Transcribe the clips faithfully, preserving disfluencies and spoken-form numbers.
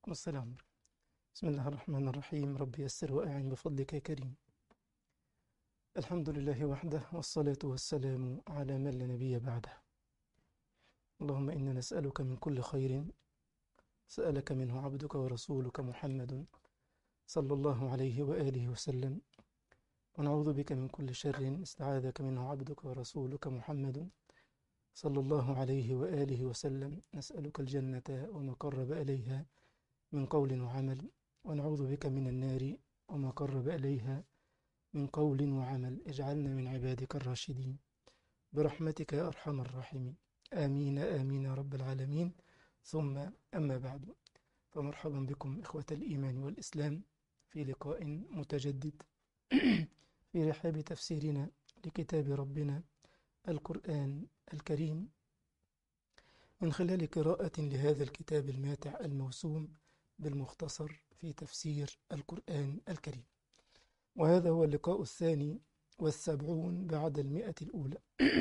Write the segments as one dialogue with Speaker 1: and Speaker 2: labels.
Speaker 1: والسلام. بسم الله الرحمن الرحيم. رب يسر وأعن بفضلك يا كريم. الحمد لله وحده، والصلاة والسلام على من لا نبي بعده. اللهم إنا نسألك من كل خير سألك منه عبدك ورسولك محمد صلى الله عليه وآله وسلم، ونعوذ بك من كل شر استعاذك منه عبدك ورسولك محمد صلى الله عليه وآله وسلم. نسألك الجنة وما قرب إليها من قول وعمل، ونعوذ بك من النار وما قرب إليها من قول وعمل. اجعلنا من عبادك الراشدين برحمتك يا أرحم الراحمين. آمين آمين يا رب العالمين. ثم أما بعد، فمرحبا بكم إخوة الإيمان والإسلام في لقاء متجدد في رحاب تفسيرنا لكتاب ربنا القرآن الكريم، من خلال قراءة لهذا الكتاب الماتع الموسوم بالمختصر في تفسير القرآن الكريم. وهذا هو اللقاء الثاني والسبعون بعد المئة الأولى.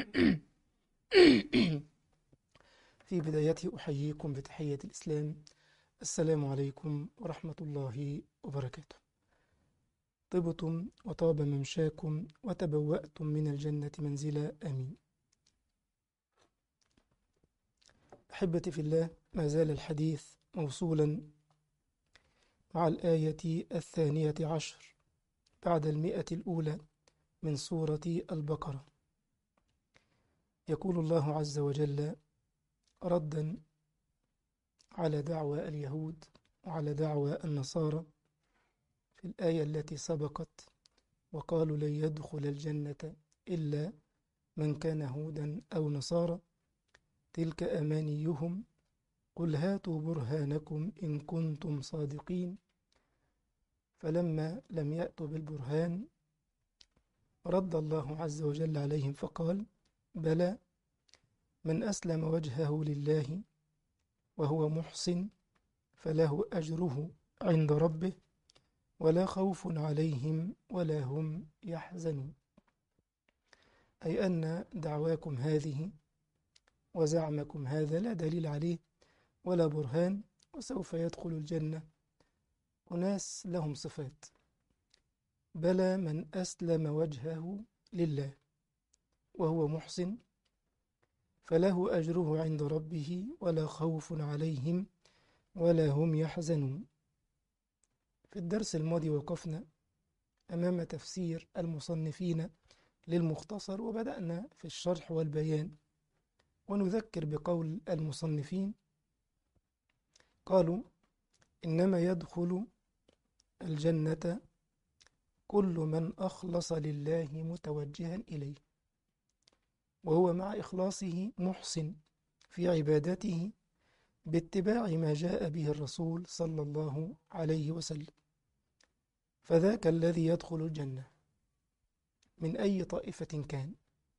Speaker 1: في بدايته أحييكم بتحية الإسلام، السلام عليكم ورحمة الله وبركاته. طبتم وطاب ممشاكم وتبوأتم من الجنة منزلا، آمين. أحبتي في الله، ما زال الحديث موصولا مع الآية الثانية عشر بعد المئة الأولى من سورة البقرة. يقول الله عز وجل ردا على دعوى اليهود وعلى دعوى النصارى في الآية التي سبقت، وقالوا لن يدخل الجنة إلا من كان هودا أو نصارى، تلك أمانيهم قل هاتوا برهانكم إن كنتم صادقين. فلما لم يأتوا بالبرهان رد الله عز وجل عليهم فقال بلى، من أسلم وجهه لله وهو محسن فله أجره عند ربه ولا خوف عليهم ولا هم يحزنون. أي أن دعواكم هذه وزعمكم هذا لا دليل عليه ولا برهان، وسوف يدخل الجنة أناس لهم صفات. بلى من أسلم وجهه لله وهو محسن فله أجره عند ربه ولا خوف عليهم ولا هم يحزنون. في الدرس الماضي وقفنا أمام تفسير المصنفين للمختصر، وبدأنا في الشرح والبيان، ونذكر بقول المصنفين. قالوا إنما يدخل الجنة كل من أخلص لله متوجها إليه، وهو مع إخلاصه محسن في عبادته باتباع ما جاء به الرسول صلى الله عليه وسلم، فذاك الذي يدخل الجنة من أي طائفة كان،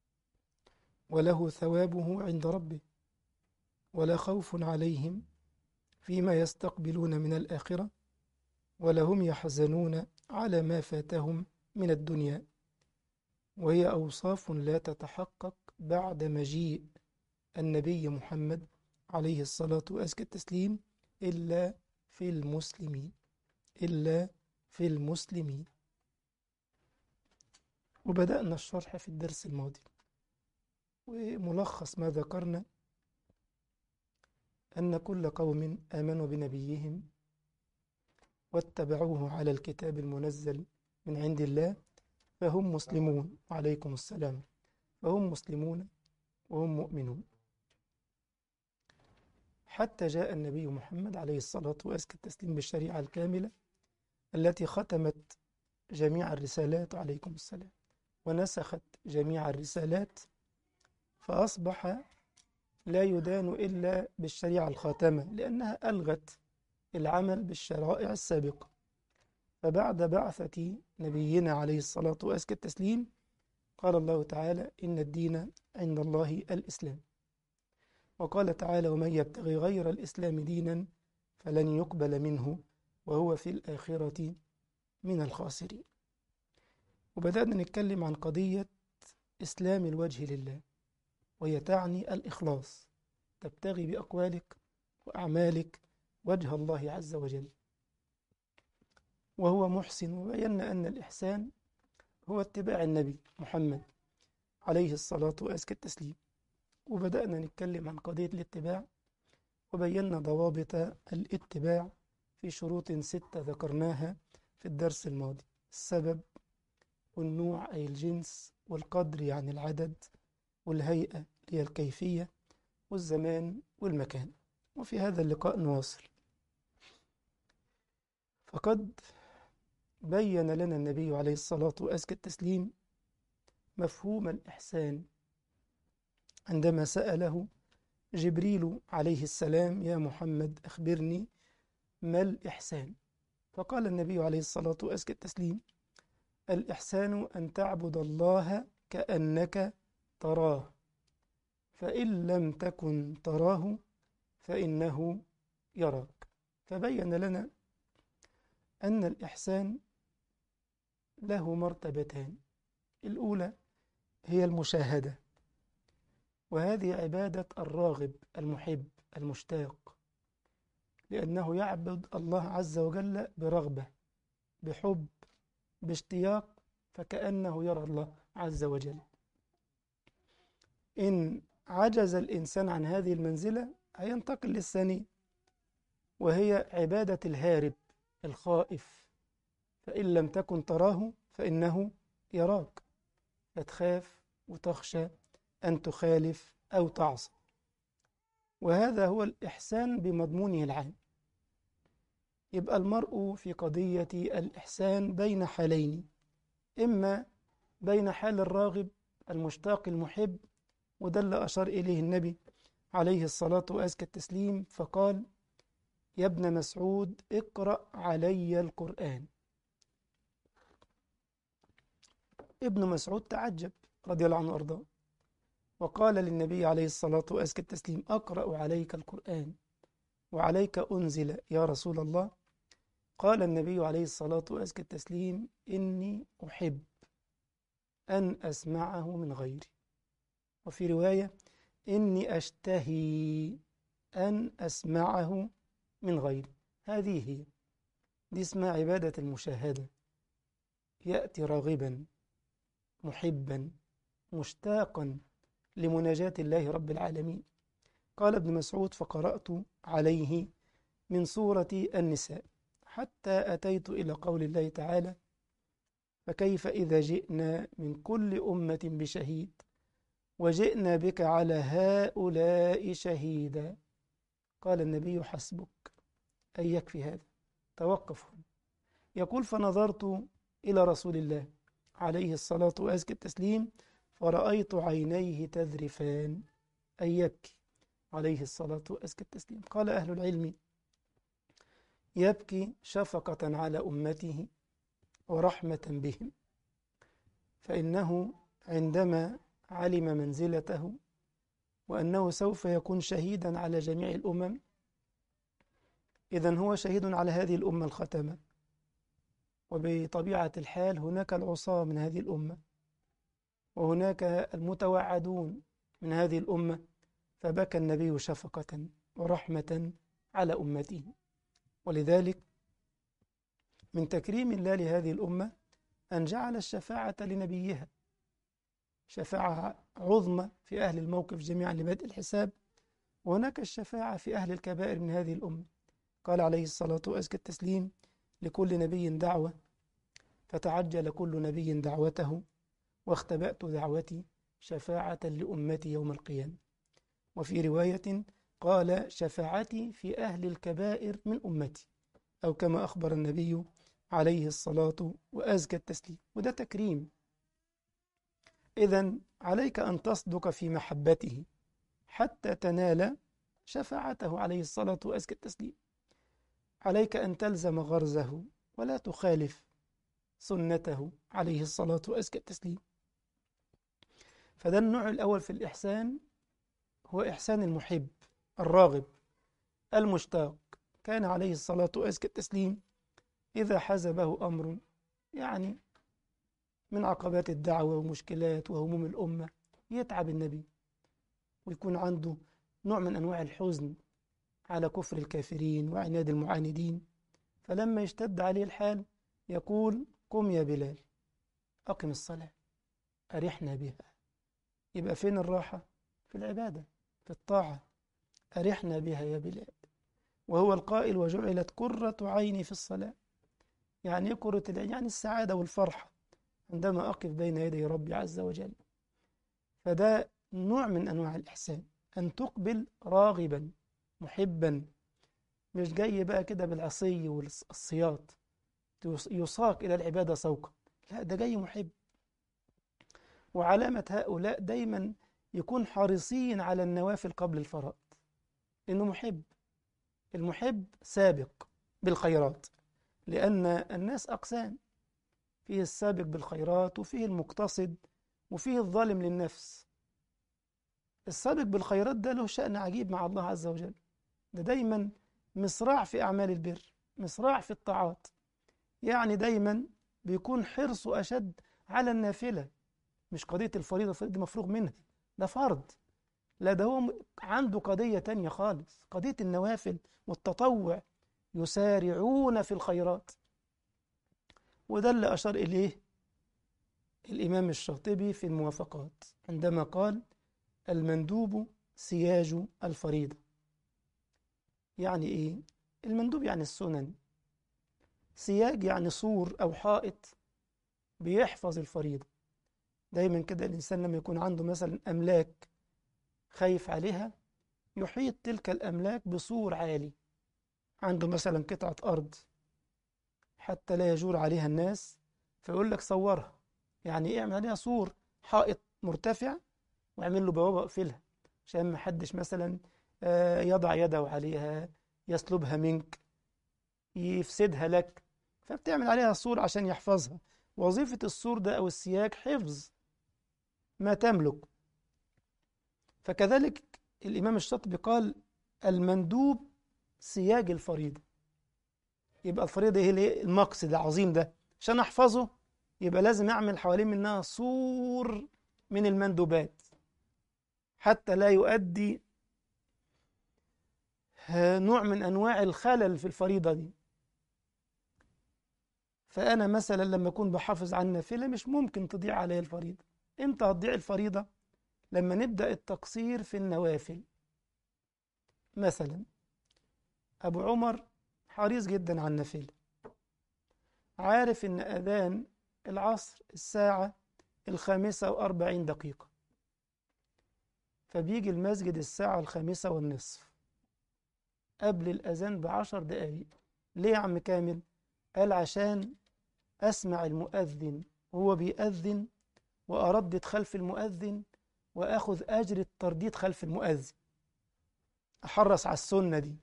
Speaker 1: وله ثوابه عند ربه ولا خوف عليهم فيما يستقبلون من الآخرة ولا هم يحزنون على ما فاتهم من الدنيا. وهي أوصاف لا تتحقق بعد مجيء النبي محمد عليه الصلاة وأزكى التسليم إلا في المسلمين إلا في المسلمين. وبدأنا الشرح في الدرس الماضي، وملخص ما ذكرنا أن كل قوم آمنوا بنبيهم واتبعوه على الكتاب المنزل من عند الله فهم مسلمون. وعليكم السلام. فهم مسلمون وهم مؤمنون، حتى جاء النبي محمد عليه الصلاة وأزكى التسليم بالشريعة الكاملة التي ختمت جميع الرسالات، عليكم السلام، ونسخت جميع الرسالات، فأصبح لا يدان إلا بالشريعة الخاتمة، لأنها ألغت العمل بالشرائع السابقة. فبعد بعثة نبينا عليه الصلاة وأزكى التسليم قال الله تعالى إن الدين عند الله الإسلام، وقال تعالى ومن يبتغي غير الإسلام دينا فلن يقبل منه وهو في الآخرة من الخاسرين. وبدأنا نتكلم عن قضية إسلام الوجه لله، وهي تعني الإخلاص، تبتغي بأقوالك وأعمالك وجه الله عز وجل وهو محسن. وبينا أن الإحسان هو اتباع النبي محمد عليه الصلاة وأزكى التسليم. وبدأنا نتكلم عن قضية الاتباع، وبينا ضوابط الاتباع في شروط ستة ذكرناها في الدرس الماضي: السبب، والنوع أي الجنس، والقدر يعني العدد، والهيئة هي الكيفية، والزمان والمكان. وفي هذا اللقاء نواصل. فقد بين لنا النبي عليه الصلاة وأزكى التسليم مفهوم الإحسان عندما سأله جبريل عليه السلام: يا محمد أخبرني ما الإحسان؟ فقال النبي عليه الصلاة وأزكى التسليم: الإحسان أن تعبد الله كأنك تراه، فإن لم تكن تراه فإنه يراك. فبين لنا أن الإحسان له مرتبتان: الأولى هي المشاهدة، وهذه عبادة الراغب المحب المشتاق، لأنه يعبد الله عز وجل برغبة، بحب، باشتياق، فكأنه يرى الله عز وجل. إن عجز الإنسان عن هذه المنزلة هينتقل للثانية، وهي عبادة الهارب الخائف، فإن لم تكن تراه فإنه يراك، فتخاف وتخشى أن تخالف أو تعصى. وهذا هو الإحسان بمضمونه العام. يبقى المرء في قضية الإحسان بين حالين: إما بين حال الراغب المشتاق المحب، وده اللي أشار إليه النبي عليه الصلاة وأزكى التسليم فقال: يا ابن مسعود اقرأ علي القرآن. ابن مسعود تعجب رضي الله عنه وأرضاه، وقال للنبي عليه الصلاة وأزكى التسليم: أقرأ عليك القرآن وعليك أنزل يا رسول الله؟ قال النبي عليه الصلاة وأزكى التسليم: إني أحب أن أسمعه من غيري. وفي رواية: إني أشتهي أن أسمعه من غيري. هذه هي دي اسمها عبادة المشاهدة. يأتي راغبا محبا مشتاقا لمناجاة الله رب العالمين. قال ابن مسعود: فقرأت عليه من سورة النساء حتى أتيت إلى قول الله تعالى: فكيف إذا جئنا من كل أمة بشهيد وجئنا بك على هؤلاء شهيدا. قال النبي: حسبك، أي يكفي هذا، توقف. يقول: فنظرت إلى رسول الله عليه الصلاة وأزكى التسليم فرأيت عينيه تذرفان، أي يبكي عليه الصلاة وأزكى التسليم. قال أهل العلم: يبكي شفقة على أمته ورحمة بهم، فإنه عندما علم منزلته وأنه سوف يكون شهيدا على جميع الأمم، إذن هو شهيد على هذه الأمة الختمة، وبطبيعة الحال هناك العصاة من هذه الأمة، وهناك المتوعدون من هذه الأمة، فبكى النبي شفقة ورحمة على أمته. ولذلك من تكريم الله لهذه الأمة أن جعل الشفاعة لنبيها، شفاعة عظمى في أهل الموقف جميعا لبدء الحساب، وهناك الشفاعة في أهل الكبائر من هذه الأمة. قال عليه الصلاة وأزكى التسليم: لكل نبي دعوة، فتعجل كل نبي دعوته، واختبأت دعوتي شفاعة لأمتي يوم القيامة. وفي رواية قال: شفاعتي في أهل الكبائر من أمتي، أو كما أخبر النبي عليه الصلاة وأزكى التسليم. وده تكريم. إذن عليك أن تصدق في محبته حتى تنال شفاعته عليه الصلاة وأزكى التسليم. عليك أن تلزم غرزه ولا تخالف سنته عليه الصلاة وأزكى التسليم. فده النوع الأول في الإحسان، هو إحسان المحب الراغب المشتاق. كان عليه الصلاة وأزكى التسليم إذا حزبه أمر، يعني من عقبات الدعوة ومشكلات وهموم الأمة، يتعب النبي ويكون عنده نوع من أنواع الحزن على كفر الكافرين وعناد المعاندين، فلما يشتد عليه الحال يقول قم يا بلال أقم الصلاة أرحنا بها. يبقى فين الراحة؟ في العبادة، في الطاعة. أرحنا بها يا بلال، وهو القائل وجعلت قرة عيني في الصلاة. يعني إيه قرة العين؟ يعني السعادة والفرحة عندما أقف بين يدي ربي عز وجل. فده نوع من أنواع الإحسان، أن تقبل راغبا محبا، مش جاي بقى كده بالعصي والصياط يساق إلى العبادة سوقا، لا ده جاي محب. وعلامة هؤلاء دايما يكون حريصين على النوافل قبل الفرائض، إنه محب. المحب سابق بالخيرات، لأن الناس أقسام، فيه السابق بالخيرات وفيه المقتصد وفيه الظالم للنفس. السابق بالخيرات ده له شأن عجيب مع الله عز وجل، ده دايما مصراع في أعمال البر، مصراع في الطاعات، يعني دايما بيكون حرصه أشد على النافلة. مش قضية الفريضة، الفريضة دي مفروغ منها، ده فرض. لا ده هو عنده قضية تانية خالص، قضية النوافل والتطوع، يسارعون في الخيرات. وده اللي أشار إليه الإمام الشاطبي في الموافقات عندما قال المندوب سياج الفريضة. يعني إيه؟ المندوب يعني السنن، سياج يعني سور أو حائط بيحفظ الفريضة. دايما كده الإنسان لما يكون عنده مثلا أملاك خايف عليها، يحيط تلك الأملاك بسور عالي. عنده مثلا قطعة أرض حتى لا يجور عليها الناس، فيقول لك صورها، يعني اعمل عليها سور، حائط مرتفع، واعمل له بوابة اقفلها عشان ما حدش مثلا آه، يضع يده عليها، يسلبها منك، يفسدها لك. فبتعمل عليها سور عشان يحفظها. وظيفة السور ده أو السياج حفظ ما تملك. فكذلك الإمام الشاطبي قال المندوب سياج الفريضة. يبقى الفريضة هي المقصد العظيم ده، عشان أحفظه يبقى لازم أعمل حوالين منها سور من المندوبات حتى لا يؤدي نوع من أنواع الخلل في الفريضة دي. فأنا مثلا لما أكون بحافظ على النافلة مش ممكن تضيع علي الفريضة. إمتى هتضيع الفريضة؟ لما نبدأ التقصير في النوافل. مثلا أبو عمر حريص جدا على النافلة، عارف إن أذان العصر الساعة الخامسة وأربعين دقيقة، فبيجي المسجد الساعة الخامسة والنصف قبل الأذان بعشر دقايق. ليه يا عم كامل؟ قال عشان أسمع المؤذن وهو بيأذن، وأردد خلف المؤذن، وأخذ أجر الترديد خلف المؤذن، أحرص على السنة دي.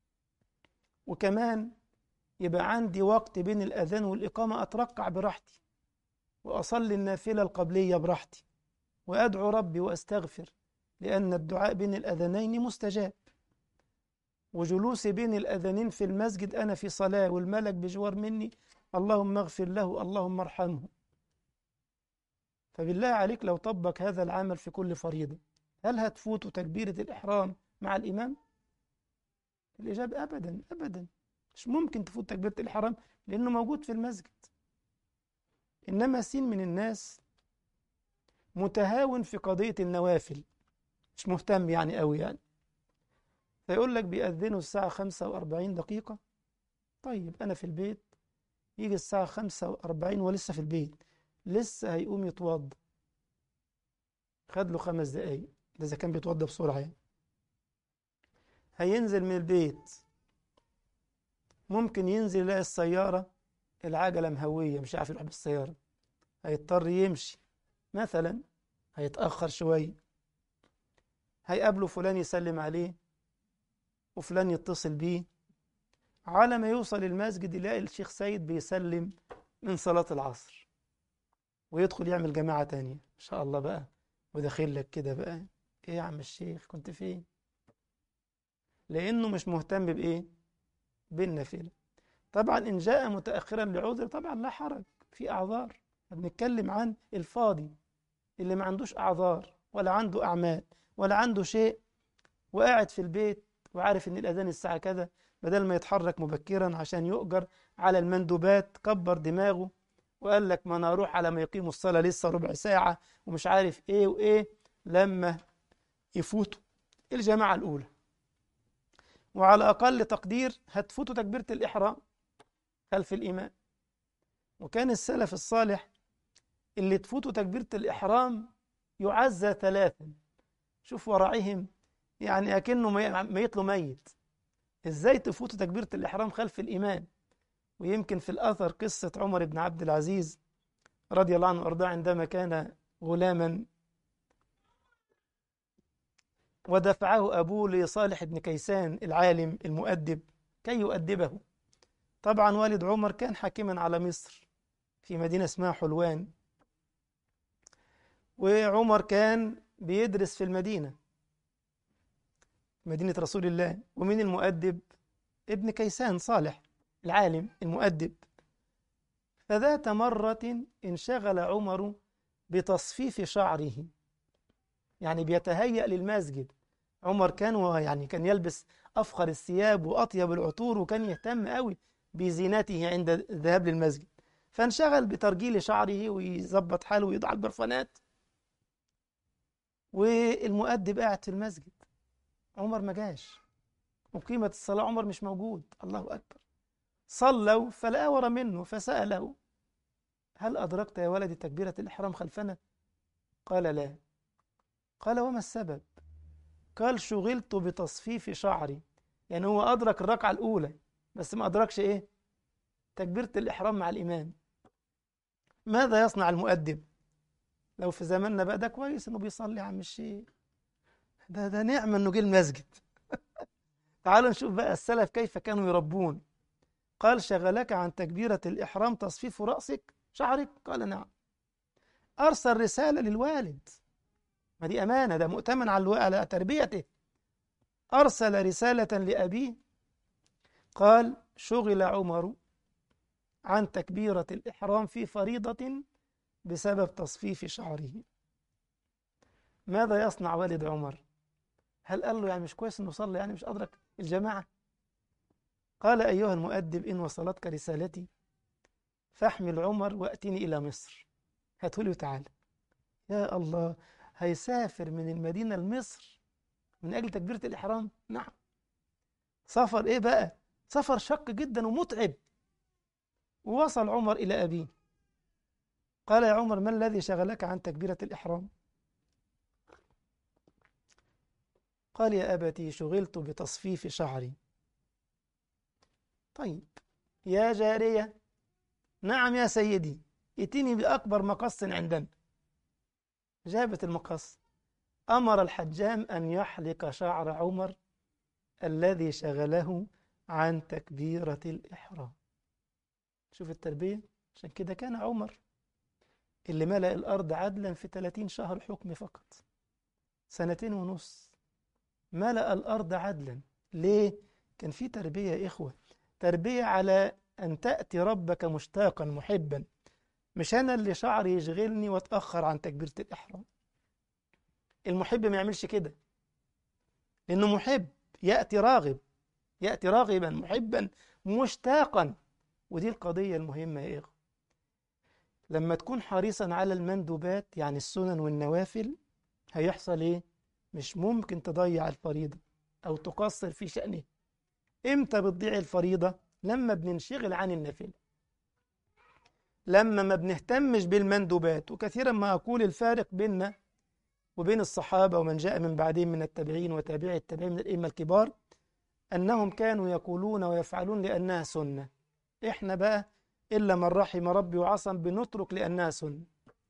Speaker 1: وكمان يبقى عندي وقت بين الأذان والإقامة أتركع براحتي، وأصلي النافلة القبلية براحتي، وأدعو ربي وأستغفر، لأن الدعاء بين الأذانين مستجاب. وجلوسي بين الأذانين في المسجد أنا في صلاة والملك بجوار مني، اللهم اغفر له اللهم ارحمه. فبالله عليك لو طبق هذا العمل في كل فريضة، هل هتفوت تكبيرة الإحرام مع الإمام؟ الإجابة أبدا أبدا، مش ممكن تفوت تكبيرة الإحرام لأنه موجود في المسجد. إنما سين من الناس متهاون في قضية النوافل، مش مهتم يعني قوي يعني، فيقول لك بيأذنوا الساعة خمسة وأربعين دقيقة. طيب أنا في البيت، يجي الساعة خمسة وأربعين ولسه في البيت، لسه هيقوم يتوضى، خد له خمس دقايق، ده إذا كان بيتوضى بسرعة يعني. هينزل من البيت، ممكن ينزل يلاقي السيارة العجلة مهوية، مش عارف يروح بالسيارة، هيضطر يمشي مثلا، هيتأخر شوية، هيقابله فلان يسلم عليه وفلان يتصل بيه، على ما يوصل المسجد يلاقي الشيخ سيد بيسلم من صلاة العصر، ويدخل يعمل جماعة تانية إن شاء الله بقى، وداخل لك كده بقى إيه يا عم الشيخ كنت فين؟ لأنه مش مهتم بإيه؟ بالنافلة. طبعا إن جاء متأخرا لعذر طبعا لا حرج، في أعذار. بنتكلم عن الفاضي اللي ما عندوش أعذار ولا عنده أعمال ولا عنده شيء، وقاعد في البيت وعارف إن الأذان الساعة كذا، بدل ما يتحرك مبكرا عشان يؤجر على المندوبات كبر دماغه وقال لك ما أنا أروح على ما يقيموا الصلاة لسه ربع ساعة ومش عارف إيه وإيه، لما يفوتوا الجماعة الأولى وعلى أقل تقدير هتفوتوا تكبيرة الإحرام خلف الإمام. وكان السلف الصالح اللي تفوتوا تكبيرة الإحرام يعزى ثلاثا. شوف ورعهم، يعني أكنه ميت له ميت، إزاي تفوتوا تكبيرة الإحرام خلف الإمام. ويمكن في الأثر قصة عمر بن عبد العزيز رضي الله عنه وأرضاه عندما كان غلاما ودفعه أبوه لصالح بن كيسان العالم المؤدب كي يؤدبه. طبعا والد عمر كان حاكما على مصر في مدينة اسمها حلوان، وعمر كان بيدرس في المدينة مدينة رسول الله. ومن المؤدب ابن كيسان صالح العالم المؤدب. فذات مرة انشغل عمر بتصفيف شعره، يعني بيتهيأ للمسجد. عمر كان يعني كان يلبس أفخر الثياب وأطيب العطور، وكان يهتم قوي بزينته عند الذهاب للمسجد. فانشغل بترجيل شعره ويظبط حاله ويضع البرفانات، والمؤدب قاعد في المسجد. عمر ما جاش، وقيمة الصلاة عمر مش موجود. الله أكبر. صلوا فلقى ورا منه فسأله: هل أدركت يا ولدي تكبيرة الإحرام خلفنا؟ قال: لا. قال: وما السبب؟ قال: شغلت بتصفيف شعري. يعني هو أدرك الركعة الأولى بس ما أدركش إيه؟ تكبيرة الإحرام مع الإمام. ماذا يصنع المؤدب؟ لو في زماننا بقى ده كويس إنه بيصلي يا عم الشيخ، ده ده نعمة إنه جه المسجد. تعالوا نشوف بقى السلف كيف كانوا يربون. قال: شغلك عن تكبيرة الإحرام تصفيف رأسك شعرك؟ قال: نعم. أرسل رسالة للوالد، ما دي أمانة، ده مؤتمن على على تربيته. أرسل رسالة لأبيه قال: شغل عمر عن تكبيرة الإحرام في فريضة بسبب تصفيف شعره. ماذا يصنع والد عمر؟ هل قال له يعني مش كويس إنه صلى، يعني مش أدرك الجماعة؟ قال: أيها المؤدب، إن وصلتك رسالتي فاحمل عمر وأتني إلى مصر. هاتولي وتعالى. يا الله، هيسافر من المدينة لمصر من أجل تكبيرة الإحرام؟ نعم. سفر إيه بقى؟ سفر شق جدا ومتعب. ووصل عمر إلى أبيه. قال: يا عمر، ما الذي شغلك عن تكبيرة الإحرام؟ قال: يا أبتي، شغلت بتصفيف شعري. طيب يا جارية. نعم يا سيدي، ائتني بأكبر مقص عندنا. جابت المقص. أمر الحجام أن يحلق شعر عمر الذي شغله عن تكبيرة الإحرام. شوف التربية. عشان كده كان عمر اللي ملأ الأرض عدلا في ثلاثين شهر حكم فقط، سنتين ونص ملأ الأرض عدلا. ليه؟ كان في تربية يا إخوة، تربية على أن تأتي ربك مشتاقا محبا، مش أنا اللي شعري يشغلني وأتأخر عن تكبيرة الإحرام. المحب ما يعملش كده، لأنه محب يأتي راغب، يأتي راغبا محبا مشتاقا. ودي القضية المهمة يا إخوة. لما تكون حريصا على المندوبات يعني السنن والنوافل، هيحصل إيه؟ مش ممكن تضيع الفريضة أو تقصر في شأنه. إمتى بتضيع الفريضة؟ لما بننشغل عن النافلة، لما ما بنهتمش بالمندوبات. وكثيرا ما أقول الفارق بيننا وبين الصحابة ومن جاء من بعدهم من التابعين وتابعي التابعين من الأئمة الكبار، أنهم كانوا يقولون ويفعلون لأنها سنة. إحنا بقى إلا من رحم ربي وعصم بنترك لأنها سنة،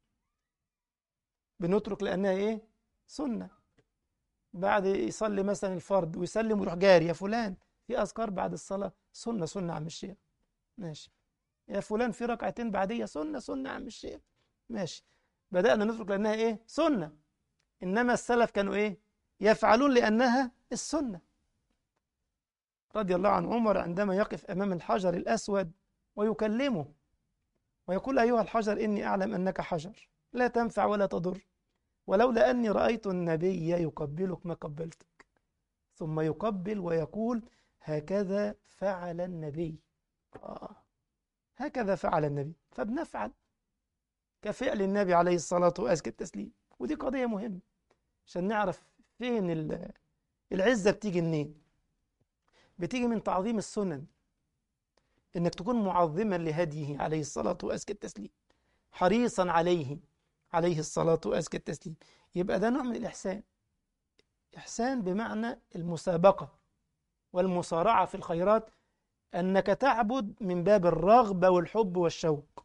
Speaker 1: بنترك لأنها إيه؟ سنة. بعد يصلي مثلا الفرض ويسلم ويروح جاري: يا فلان في أذكار بعد الصلاة؟ سنة سنة عم الشيخ. ماشي. يا فلان في ركعتين بعدية؟ سنة سنة عم الشيخ. ماشي. بدأنا نترك لأنها إيه؟ سنة. إنما السلف كانوا إيه؟ يفعلون لأنها السنة. رضي الله عن عمر عندما يقف أمام الحجر الأسود ويكلمه ويقول: أيها الحجر، إني أعلم أنك حجر لا تنفع ولا تضر، ولولا أني رأيت النبي يقبلك ما قبلتك. ثم يقبل ويقول هكذا فعل النبي. آه. هكذا فعل النبي، فبنفعل كفعل النبي عليه الصلاة وأزكى التسليم. ودي قضية مهمة عشان نعرف فين ال- العزة بتيجي منين. بتيجي من تعظيم السنن، إنك تكون معظما لهديه عليه الصلاة وأزكى التسليم، حريصا عليه عليه الصلاة وأزكى التسليم. يبقى ده نوع من الإحسان. إحسان بمعنى المسابقة والمسارعة في الخيرات، أنك تعبد من باب الرغبة والحب والشوق.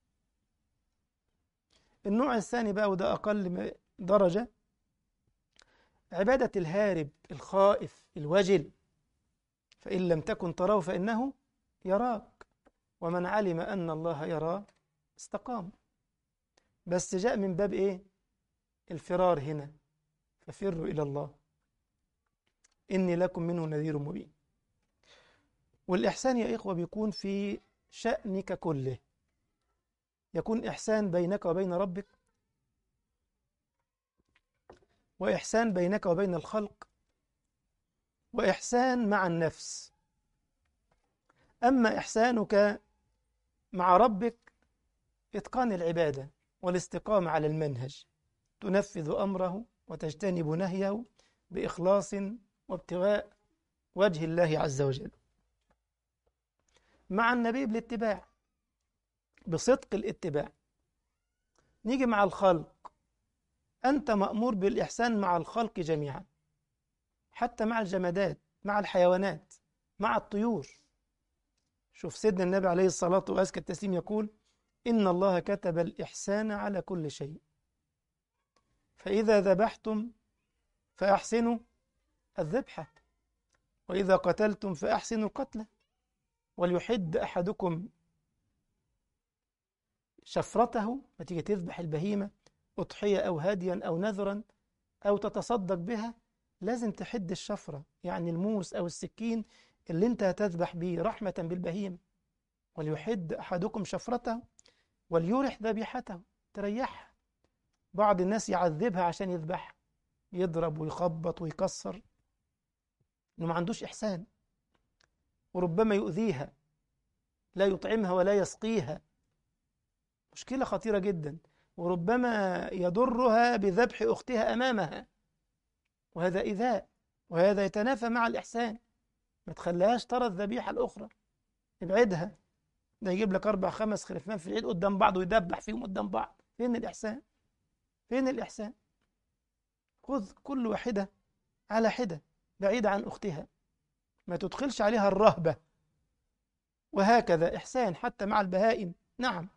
Speaker 1: النوع الثاني بقى، وده أقل م- درجة، عبادة الهارب الخائف الوجل. فإن لم تكن تراه فإنه يراك، ومن علم أن الله يراه استقام. بس جاء من باب إيه؟ الفرار هنا، ففروا إلى الله إني لكم منه نذير مبين. والإحسان يا إخوة بيكون في شأنك كله. يكون إحسان بينك وبين ربك، وإحسان بينك وبين الخلق، وإحسان مع النفس. أما إحسانك مع ربك إتقان العبادة والاستقامة على المنهج، تنفذ أمره وتجتنب نهيه بإخلاص وابتغاء وجه الله عز وجل. مع النبي بالاتباع، بصدق الاتباع. نيجي مع الخلق، أنت مأمور بالإحسان مع الخلق جميعا، حتى مع الجمادات، مع الحيوانات، مع الطيور. شوف سيدنا النبي عليه الصلاة وأزكى التسليم يقول إن الله كتب الإحسان على كل شيء، فإذا ذبحتم فأحسنوا الذبحة، وإذا قتلتم فأحسنوا القتلة، وليحد أحدكم شفرته. ما تيجي تذبح البهيمة، أضحية أو هديا أو نذرا أو تتصدق بها، لازم تحد الشفرة، يعني الموس أو السكين اللي انت هتذبح بيه رحمة بالبهيمة. وليحد أحدكم شفرته وليرح ذبيحته، تريحها. بعض الناس يعذبها عشان يذبحها، يضرب ويخبط ويكسر، إنه ما عندوش إحسان. وربما يؤذيها، لا يطعمها ولا يسقيها، مشكلة خطيرة جدا. وربما يضرها بذبح أختها أمامها، وهذا إيذاء، وهذا يتنافى مع الإحسان. ما تخليهاش ترى الذبيحة الأخرى، ابعدها. ده يجيب لك أربع خمس خرفان في العيد قدام بعض ويدبح فيهم قدام بعض. فين الإحسان؟ فين الإحسان؟ خذ كل واحدة على حدة بعيدة عن أختها، ما تدخلش عليها الرهبة. وهكذا إحسان حتى مع البهائم. نعم،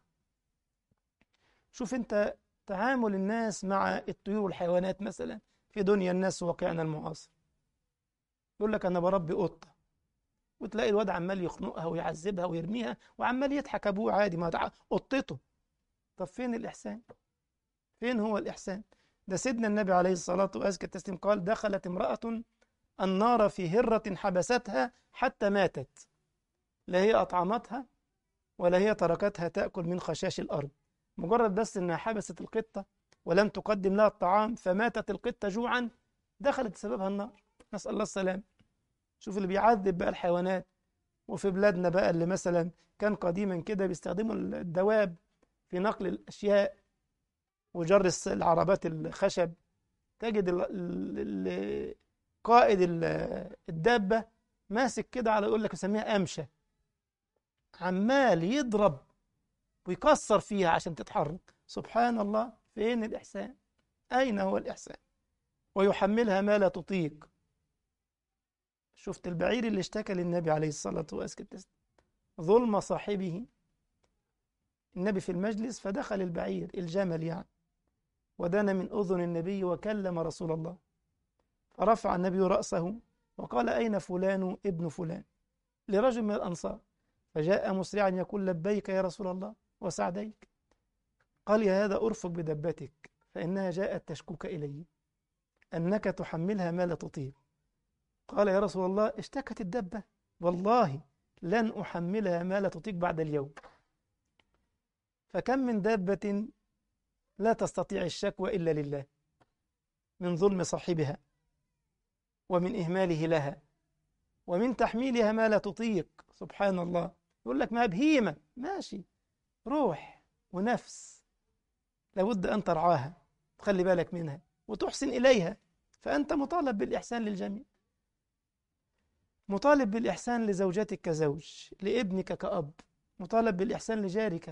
Speaker 1: شوف أنت تعامل الناس مع الطيور والحيوانات مثلا في دنيا الناس واقعنا المعاصر. يقول لك أنا بربي قطة، وتلاقي الواد عمال يخنقها ويعذبها ويرميها وعمال يضحك أبوه عادي، ما دع- قطته. طب فين الإحسان؟ فين هو الإحسان؟ ده سيدنا النبي عليه الصلاة وأزكى التسليم قال دخلت امرأة النار في هرة حبستها حتى ماتت، لا هي أطعمتها ولا هي تركتها تأكل من خشاش الأرض، مجرد بس إنها حبست القطة ولم تقدم لها الطعام فماتت القطة جوعا، دخلت سببها النار. نسأل الله السلام. شوف اللي بيعذب بقى الحيوانات. وفي بلادنا بقى اللي مثلا كان قديما كده بيستخدموا الدواب في نقل الأشياء وجر الس- العربات الخشب، تجد ال- ال- ال- قائد ال- الدابة ماسك كده على، يقول لك يسميها أمشة، عمال يضرب ويكسر فيها عشان تتحرك. سبحان الله، فين الإحسان؟ أين هو الإحسان؟ ويحملها ما لا تطيق. شفت البعير اللي اشتكى للنبي عليه الصلاة والسلام ظلم صاحبه، النبي في المجلس فدخل البعير الجمل يعني، ودنا من أذن النبي وكلم رسول الله، فرفع النبي رأسه وقال أين فلان ابن فلان لرجل من الأنصار، فجاء مسرعا يقول لبيك يا رسول الله وسعديك. قال يا هذا أرفق بدبتك فإنها جاءت تشكوك إلي أنك تحملها ما لا تطيق. قال يا رسول الله اشتكت الدبة، والله لن أحملها ما لا تطيق بعد اليوم. فكم من دابة لا تستطيع الشكوى إلا لله من ظلم صاحبها. ومن إهماله لها ومن تحميلها ما لا تطيق. سبحان الله، يقول لك ما بهيمة، ماشي، روح ونفس لابد أن ترعاها، تخلي بالك منها وتحسن إليها. فأنت مطالب بالإحسان للجميع، مطالب بالإحسان لزوجتك كزوج، لابنك كأب، مطالب بالإحسان لجارك،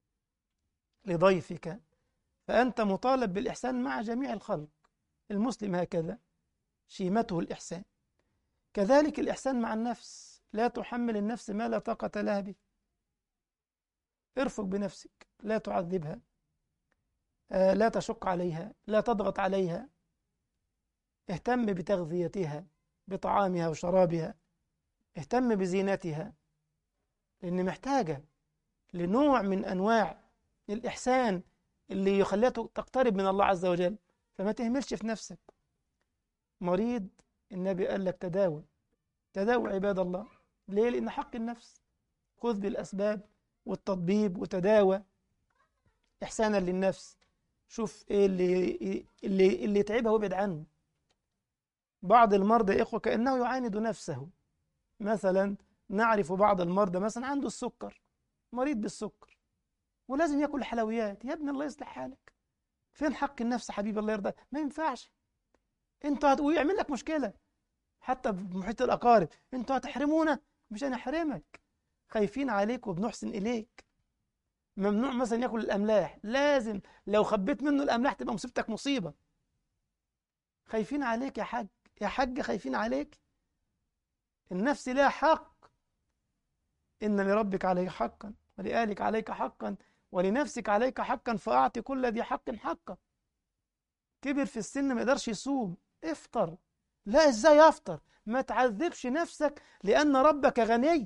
Speaker 1: لضيفك. فأنت مطالب بالإحسان مع جميع الخلق. المسلم هكذا شيمته الإحسان. كذلك الإحسان مع النفس، لا تحمل النفس ما لا طاقة لها به. ارفق بنفسك، لا تعذبها، آه لا تشق عليها، لا تضغط عليها. اهتم بتغذيتها، بطعامها وشرابها، اهتم بزينتها، لأن محتاجة لنوع من أنواع الإحسان اللي يخليها تقترب من الله عز وجل. فما تهملش في نفسك. مريض، النبي قال لك تداوى، تداوى عباد الله. ليه؟ لأن حق النفس. خذ بالأسباب والتطبيب وتداوى إحسانا للنفس. شوف إيه اللي اللي اللي يتعبها وابعد عنه. بعض المرضى يا إخوة كأنه يعاند نفسه. مثلا نعرف بعض المرضى مثلا عنده السكر، مريض بالسكر ولازم ياكل حلويات. يا ابني الله يصلح حالك، فين حق النفس حبيبي الله يرضى؟ ما ينفعش. انت هت... ويعمل لك مشكلة حتى بمحيط الأقارب. انتوا هتحرمونا، مش هنحرمك، خايفين عليك وبنحسن إليك. ممنوع مثلا ياكل الأملاح، لازم لو خبيت منه الأملاح تبقى مصيبتك مصيبة. خايفين عليك يا حاج، يا حاج خايفين عليك. النفس لها حق. إن لربك عليك حقا ولآلك عليك حقا ولنفسك عليك حقا فأعط كل ذي حق حقه. كبر في السن ما يقدرش يصوم، افطر. لا، ازاي افطر؟ ما تعذبش نفسك، لأن ربك غني،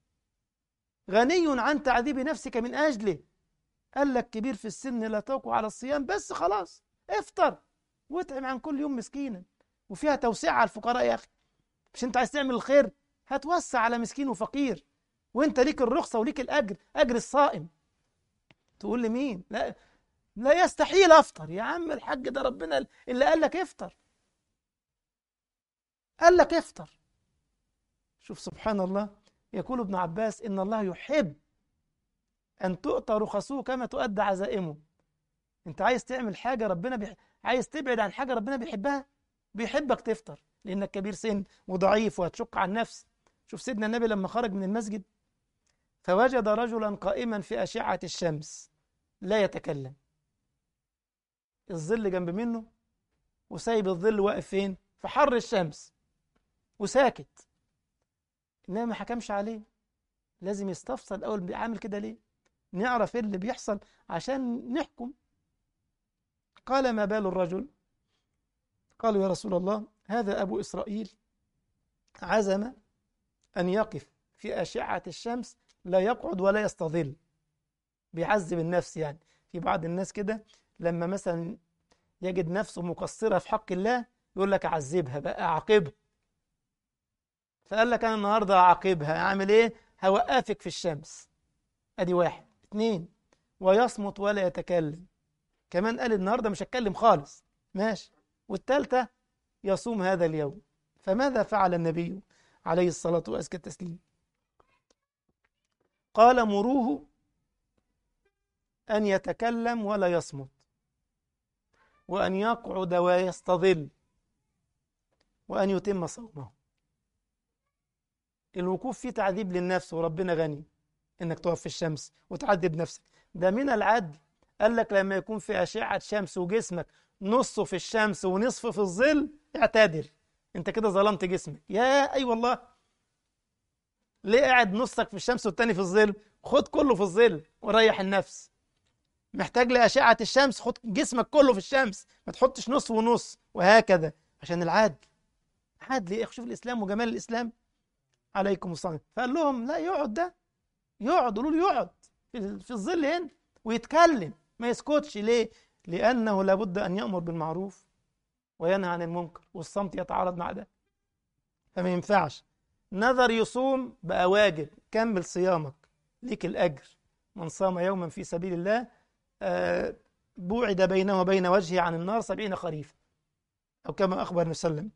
Speaker 1: غني عن تعذيب نفسك من أجله. قال لك كبير في السن لا توقع على الصيام، بس خلاص افطر واطعم عن كل يوم مسكينا. وفيها توسعة على الفقراء يا أخي. مش أنت عايز تعمل الخير؟ هتوسع على مسكين وفقير، وأنت ليك الرخصة وليك الأجر، أجر الصائم. تقول لمين؟ لا لا يستحيل أفطر. يا عم الحاج، ده ربنا اللي قال لك افطر، قال لك افطر. شوف سبحان الله، يقول ابن عباس إن الله يحب أن تؤتى رخصه كما تؤدى عزائمه. أنت عايز تعمل حاجة ربنا بيح... عايز تبعد عن حاجة ربنا بيحبها، بيحبك تفطر لأنك كبير سن وضعيف وهتشق على النفس. شوف سيدنا النبي لما خرج من المسجد فوجد رجلا قائما في أشعة الشمس لا يتكلم، الظل جنب منه وسايب الظل واقف فين؟ في حر الشمس وساكت. إنما ما حكمش عليه، لازم يستفسر الأول بيعمل كده ليه، نعرف إيه اللي بيحصل عشان نحكم. قال ما بال الرجل؟ قالوا يا رسول الله هذا أبو إسرائيل عزم أن يقف في أشعة الشمس لا يقعد ولا يستظل. بيعذب النفس يعني. في بعض الناس كده لما مثلا يجد نفسه مقصرة في حق الله يقول لك أعذبها بقى، أعاقبها. فقال لك أنا النهاردة أعاقبها، أعمل إيه؟ هوقفك في الشمس. أدي واحد. اتنين، ويصمت ولا يتكلم. كمان قال النهاردة مش هتكلم خالص، ماشي. والتالتة يصوم هذا اليوم. فماذا فعل النبي عليه الصلاة وأزكى التسليم؟ قال مروه أن يتكلم ولا يصمت، وأن يقعد ويستظل، وأن يتم صومه. الوقوف فيه تعذيب للنفس، وربنا غني إنك تقف في الشمس وتعذب نفسك، ده من العدل. قال لك لما يكون في أشعة شمس وجسمك نصه في الشمس ونصفه في الظل اعتدل. انت كده ظلمت جسمك. يا اي والله، ليه قاعد نصك في الشمس والتاني في الظل؟ خد كله في الظل وريح النفس. محتاج لأشعة الشمس، خد جسمك كله في الشمس، ما تحطش نص ونص، وهكذا عشان العدل. عدل ايه؟ شوف الإسلام وجمال الإسلام. عليكم السلام. فقال لهم لا، يقعد ده، يقعد. قولوا له يقعد في في الظل هنا ويتكلم، ما يسكتش. ليه؟ لأنه لابد أن يأمر بالمعروف وينهى عن المنكر، والصمت يتعارض مع ده، فما ينفعش. نذر يصوم بقى واجب، كمل صيامك، ليك الأجر. من صام يوما في سبيل الله آه بوعد بينه وبين وجهه عن النار سبعين خريفا، أو كما أخبر النبي صلى الله عليه وسلم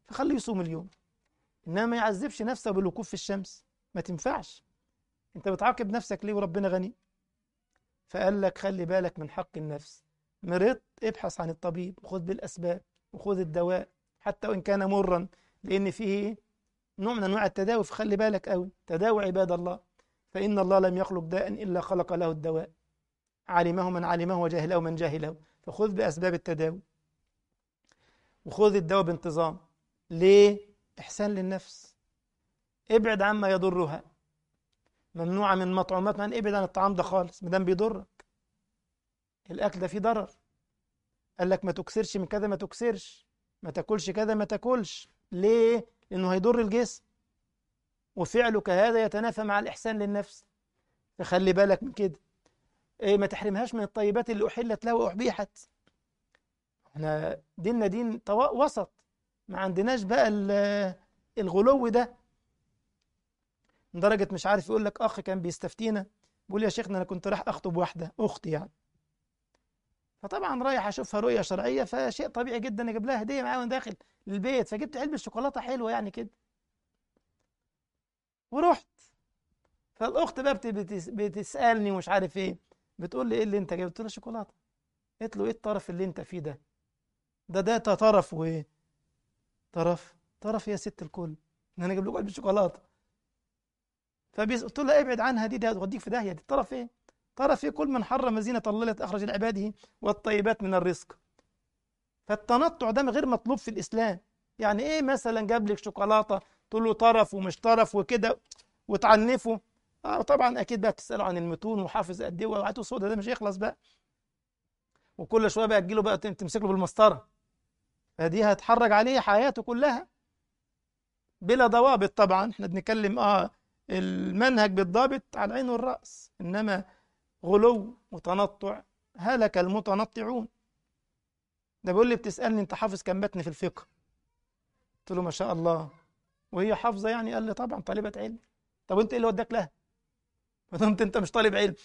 Speaker 1: فخليه يصوم اليوم، إنما ما يعذبش نفسه بالوقوف في الشمس، ما تنفعش. أنت بتعاقب نفسك ليه وربنا غني؟ فقال لك خلي بالك من حق النفس. مرضت ابحث عن الطبيب وخذ بالأسباب وخذ الدواء حتى وإن كان مرا، لأن فيه نوع من أنواع التداوي، فخلي بالك أوي. تداوي عباد الله، فإن الله لم يخلق داء إلا خلق له الدواء، علمه من علمه وجهله من جهله. فخذ بأسباب التداوي وخذ الدواء بانتظام. ليه؟ إحسان للنفس. ابعد عما يضرها، ممنوعة من مطعومات، من ابعد عن الطعام ده خالص مادام بيضرك. الأكل ده فيه ضرر، قال لك ما تكسرش من كذا، ما تكسرش، ما تاكلش كذا، ما تاكلش. ليه؟ لأنه هيضر الجسم، وفعلك هذا يتنافى مع الإحسان للنفس، فخلي بالك من كده. إيه، ما تحرمهاش من الطيبات اللي أحلت له وأحبيحت. احنا ديننا دين طوا- وسط، ما عندناش بقى ال- الغلو ده. لدرجة مش عارف، يقول لك أخ كان بيستفتينا، بيقول يا شيخنا أنا كنت رايح أخطب واحدة أختي يعني، فطبعا رايح أشوفها رؤية شرعية، فشيء طبيعي جدا أجيب لها هدية معايا وأنا داخل البيت، فجبت علبة شوكولاتة حلوة يعني كده ورحت. فالأخت بقى بت- بتس- بتسألني ومش عارف إيه، بتقول لي إيه اللي أنت جايب؟ قلت لها شوكولاتة. قلت له إيه الطرف اللي أنت فيه ده؟ ده ده طرف وإيه؟ طرف طرف يا ست الكل إن أنا أجيب لكم علبة شوكولاتة. فقلت له ابعد عنها، دي دي هتوديك في داهية. دي طرف إيه؟ طرف إيه؟ كل من حرم زينة الله التي أخرج لعباده والطيبات من الرزق. فالتنطع ده غير مطلوب في الإسلام. يعني إيه مثلا جاب لك شوكولاتة تقول له طرف ومش طرف وكده وتعنفه؟ آه طبعا أكيد بقى بتسأله عن المتون وحافظ قد إيه وقعته سودا، ده مش هيخلص بقى، وكل شوية بقى تجيله بقى تمسك له بالمسطرة، فدي هتحرج عليه حياته كلها بلا ضوابط. طبعا احنا بنتكلم اه المنهج بالضابط على العين والرأس، إنما غلو وتنطع هلك المتنطعون. ده بيقول لي بتسألني أنت حافظ كم متن في الفقه؟ قلت له ما شاء الله. وهي حافظة يعني؟ قال لي طبعا طالبة علم. طب وأنت إيه اللي وداك لها؟ ما دمت أنت مش طالب علم.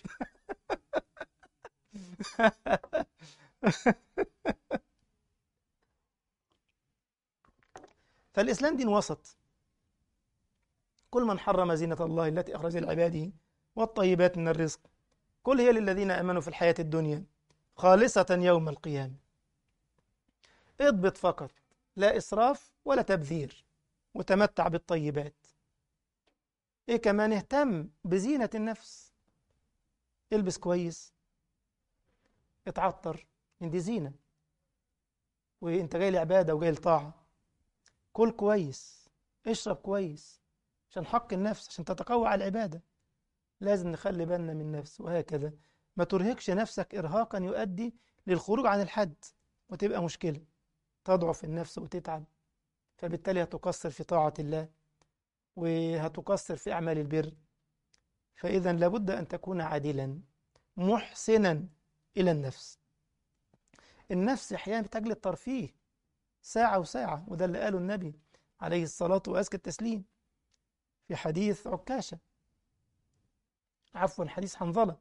Speaker 1: فالإسلام دين وسط. كل من حرم زينة الله التي أخرج لعباده والطيبات من الرزق، كل هي للذين آمنوا في الحياة الدنيا خالصة يوم القيامة. اضبط فقط، لا إسراف ولا تبذير، وتمتع بالطيبات. إيه كمان؟ اهتم بزينة النفس، البس كويس، اتعطر، إن دي زينة، وانت جاي لعبادة وجاي لطاعة. كل كويس، اشرب كويس، عشان حق النفس، عشان تتقوى على العبادة. لازم نخلي بالنا من النفس، وهكذا ما ترهقش نفسك إرهاقا يؤدي للخروج عن الحد وتبقى مشكلة، تضعف النفس وتتعب، فبالتالي هتقصر في طاعة الله وهتقصر في أعمال البر. فإذا لابد أن تكون عادلا محسنا إلى النفس. النفس أحيانا بتحتاج للترفيه ساعة وساعة، وده اللي قاله النبي عليه الصلاة وأزكى التسليم في حديث عكاشة، عفوا حديث حنظلة،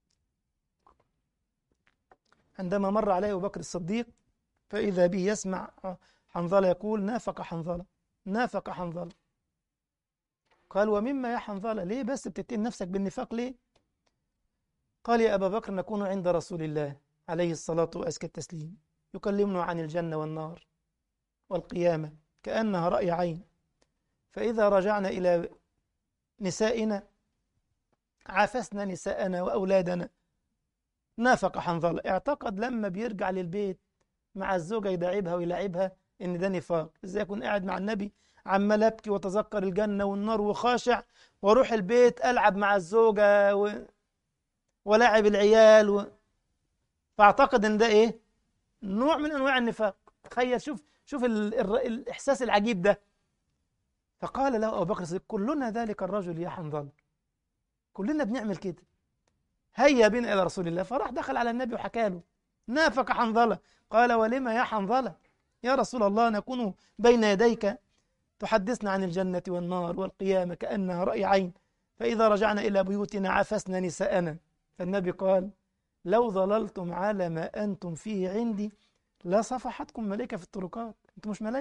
Speaker 1: عندما مر عليه أبو بكر الصديق فإذا به يسمع حنظلة يقول نافق حنظلة، نافق حنظلة. قال ومما يا حنظلة؟ ليه بس بتتهم نفسك بالنفاق ليه؟ قال يا أبا بكر نكون عند رسول الله عليه الصلاة وأزكى التسليم يكلمنا عن الجنة والنار والقيامة كأنها رأي عين، فإذا رجعنا إلى نسائنا عافسنا نساءنا وأولادنا. نافق حنظلة، اعتقد لما بيرجع للبيت مع الزوجة يداعبها ويلاعبها إن ده نفاق. إزاي أكون قاعد مع النبي عمال أبكي وأتذكر الجنة والنار وخاشع، وأروح البيت ألعب مع الزوجة و... ولاعب العيال و... فأعتقد إن ده إيه؟ نوع من أنواع النفاق. تخيل، شوف شوف ال... ال... الإحساس العجيب ده. فقال له أبو بكر الصديق كلنا ذلك الرجل يا حنظلة، كلنا بنعمل كده، هيا بنا إلى رسول الله. فراح دخل على النبي وحكى له نافق حنظلة. قال ولما يا حنظلة؟ يا رسول الله نكون بين يديك تحدثنا عن الجنة والنار والقيامة كأنها رأي عين، فإذا رجعنا إلى بيوتنا عافسنا نساءنا. فالنبي قال لو ظللتم على ما أنتم فيه عندي لا صفحتكم ملائكة في الطرقات. أنتم مش ملائكة،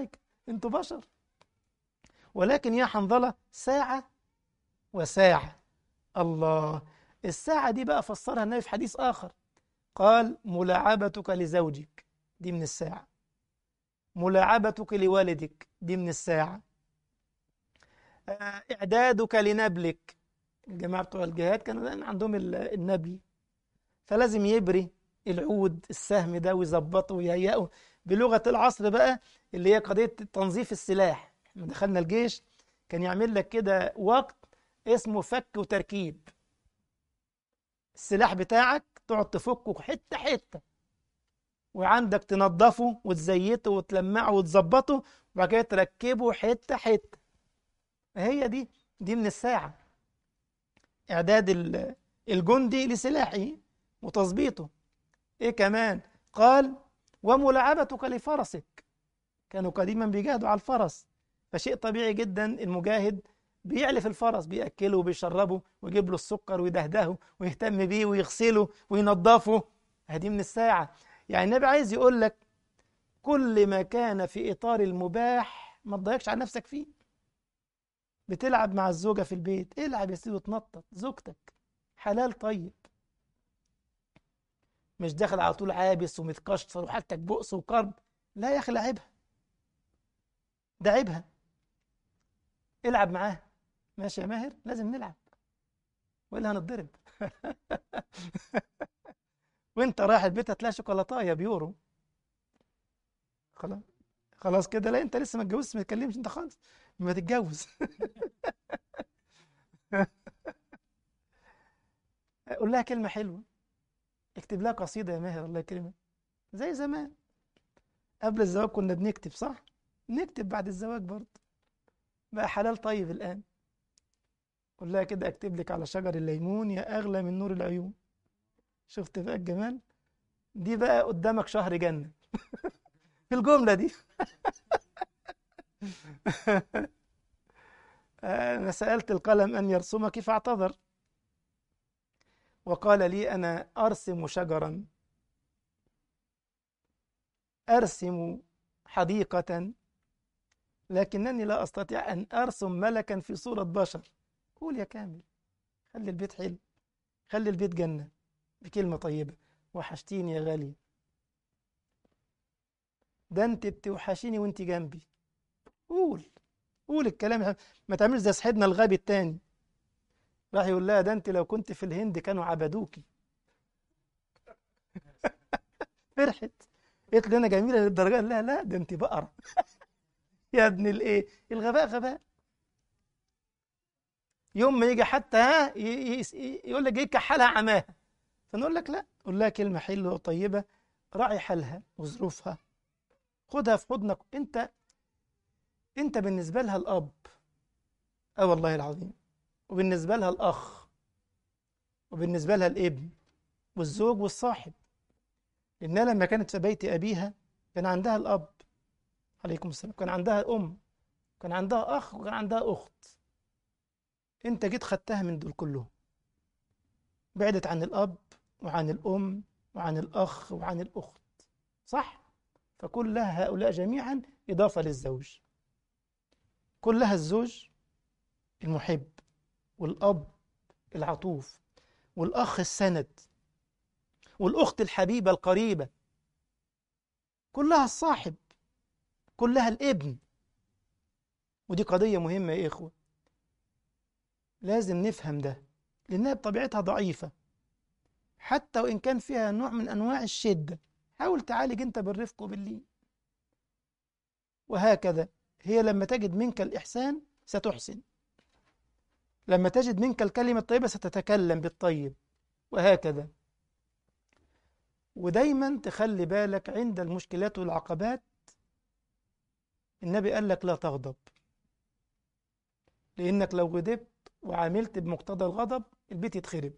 Speaker 1: انتوا بشر. ولكن يا حنظلة ساعة وساعة. الله. الساعة دي بقى فسرها النبي في حديث آخر، قال ملاعبتك لزوجك دي من الساعة، ملاعبتك لوالدك دي من الساعة، آه، إعدادك لنبلك. الجماعة بتوع الجهاد كانوا عندهم ال- النبل، فلازم يبري العود السهم ده ويظبطه ويهيئه بلغة العصر بقى، اللي هي قضية تنظيف السلاح. لما دخلنا الجيش كان يعمل لك كده وقت اسمه فك وتركيب. السلاح بتاعك تقعد تفكه حتة حتة، وعندك تنظفه وتزيته وتلمعه وتظبطه، وبعد كده تركبه حتة حتة. هي دي دي من الساعة، إعداد ال- الجندي لسلاحه وتظبيطه. إيه كمان؟ قال وملاعبتك لفرسك. كانوا قديما بيجاهدوا على الفرس، فشيء طبيعي جدا المجاهد بيعلف الفرس، بيأكله وبيشربه ويجيب له السكر ويدهده ويهتم بيه ويغسله وينظفه. هذه من الساعة. يعني النبي عايز يقول لك كل ما كان في إطار المباح ما تضيقش على نفسك فيه. بتلعب مع الزوجة في البيت، العب يا سيدي وتنطط، زوجتك حلال طيب، مش داخل على طول عابس ومتكشر وحالتك بؤس وكرب. لا يا أخي، لعبها، ده عيبها، العب معاها. ماشي يا ماهر، لازم نلعب وإلا هنتضرب. وانت رايح البيت هتلاقي شوكولاتايه بيورو. خلاص، خلاص كده. لا انت لسه ما اتجوزتش، ما تتكلمش انت خالص، ما تتجوز. قول لها كلمه حلوه، اكتب لها قصيده يا ماهر الله يكرمك. زي زمان قبل الزواج كنا بنكتب، صح؟ نكتب بعد الزواج برضه، بقى حلال طيب الان. قول لها كده اكتب لك على شجر الليمون يا اغلى من نور العيون. شفت بقى الجمال؟ دي بقى قدامك شهر جنه في الجمله دي. انا سالت القلم ان يرسمك فاعتذر، وقال لي انا ارسم شجرا، ارسم حديقه، لكنني لا أستطيع أن أرسم ملكا في صورة بشر. قول يا كامل، خلي البيت حلو، خلي البيت جنة، بكلمة طيبة. وحشتيني يا غالية، ده أنت بتوحشيني وأنت جنبي. قول، قول الكلام الحلو. ما تعملش زي صاحبنا الغبي التاني، راح يقول لها ده أنت لو كنت في الهند كانوا عبدوكي. فرحت، قلت له أنا جميلة للدرجة؟ لا لا، ده أنت بقرة. يا ابن الإيه، الغباء غباء. يوم ما يجي حتى ها ي- ي- يقول لك إيه كحلها عماها، فنقول لك لا، قول لها كلمة حلوة وطيبة، راعي حالها وظروفها، خدها في حضنك. انت انت بالنسبة لها الأب، اه والله العظيم، وبالنسبة لها الأخ، وبالنسبة لها الابن والزوج والصاحب. لأنها لما كانت في بيت أبيها كان عندها الأب عليكم السلام، كان عندها أم، كان عندها أخ، وكان عندها أخت. انت جيت خدتها من دول كلهم، بعدت عن الأب وعن الأم وعن الأخ وعن الأخت، صح؟ فكلها هؤلاء جميعا إضافة للزوج، كلها الزوج المحب، والأب العطوف، والأخ السند، والأخت الحبيبة القريبة، كلها الصاحب، كلها الابن. ودي قضية مهمة يا إخوة، لازم نفهم ده، لأنها بطبيعتها ضعيفة، حتى وإن كان فيها نوع من أنواع الشدة. حاول تعالج أنت بالرفق وباللين. وهكذا هي لما تجد منك الإحسان ستحسن، لما تجد منك الكلمة الطيبة ستتكلم بالطيب، وهكذا. ودايما تخلي بالك عند المشكلات والعقبات، النبي قال لك لا تغضب، لأنك لو غضبت وعاملت بمقتضى الغضب البيت يتخرب.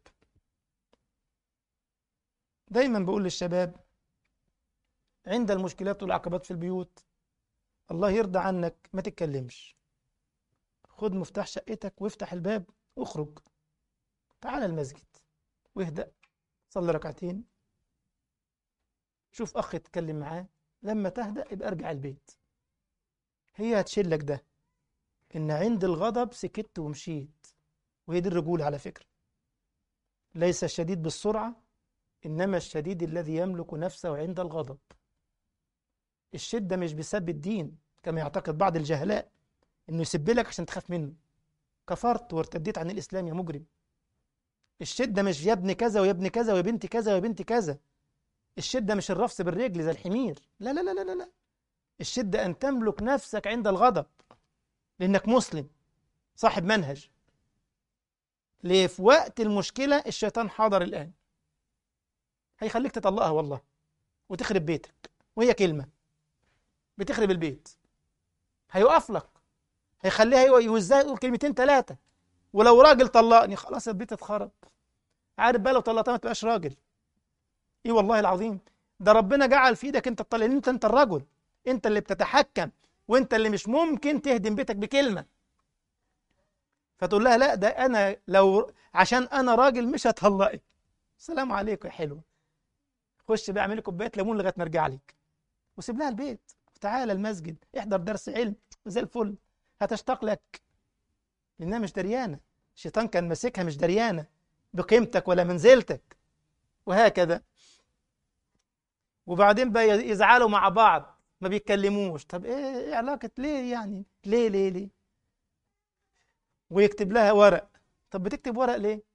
Speaker 1: دايما بقول للشباب عند المشكلات والعقبات في البيوت، الله يرضى عنك ما تتكلمش، خد مفتاح شقتك وافتح الباب واخرج، تعال المسجد واهدأ، صلي ركعتين، شوف أخ تتكلم معاه، لما تهدأ يبقى ارجع البيت. هي هتشيلك ده، إن عند الغضب سكت ومشيت. وهي دي الرجولة على فكرة. ليس الشديد بالسرعة، إنما الشديد الذي يملك نفسه عند الغضب. الشدة مش بسبب الدين كما يعتقد بعض الجهلاء، إنه يسب لك عشان تخاف منه. كفرت وارتديت عن الإسلام يا مجرم. الشدة مش يا ابن كذا ويا ابن كذا ويا بنت كذا ويا بنت كذا. الشدة مش الرفس بالرجل زي الحمير، لا لا لا لا لا. الشدة أن تملك نفسك عند الغضب، لأنك مسلم صاحب منهج. ليه؟ في وقت المشكلة الشيطان حاضر الآن، هيخليك تطلقها والله وتخرب بيتك، وهي كلمة بتخرب البيت. هيقف لك، هيخليها يوزها يقول كلمتين ثلاثة، ولو راجل طلقني خلاص البيت اتخرب. عارف بقى لو طلقتها ما تبقاش راجل. ايه والله العظيم، ده ربنا جعل في ايدك انت الطلاق، انت انت الرجل، انت اللي بتتحكم، وانت اللي مش ممكن تهدم بيتك بكلمة. فتقول لها لا، ده انا لو عشان انا راجل مش هطلقك. السلام عليكم يا حلوة، خش بقى اعملي كوبايه ليمون لغايه ما ارجع لك، وسيب لها البيت وتعالى المسجد احضر درس علم زي الفل. هتشتاق لك لانها مش دريانه. الشيطان كان ماسكها مش دريانه بقيمتك ولا منزلتك، وهكذا. وبعدين بقى يزعلوا مع بعض، ما بيتكلموش. طب ايه إيه علاقه؟ ليه يعني؟ ليه ليه ليه؟ ويكتب لها ورق. طب بتكتب ورق ليه؟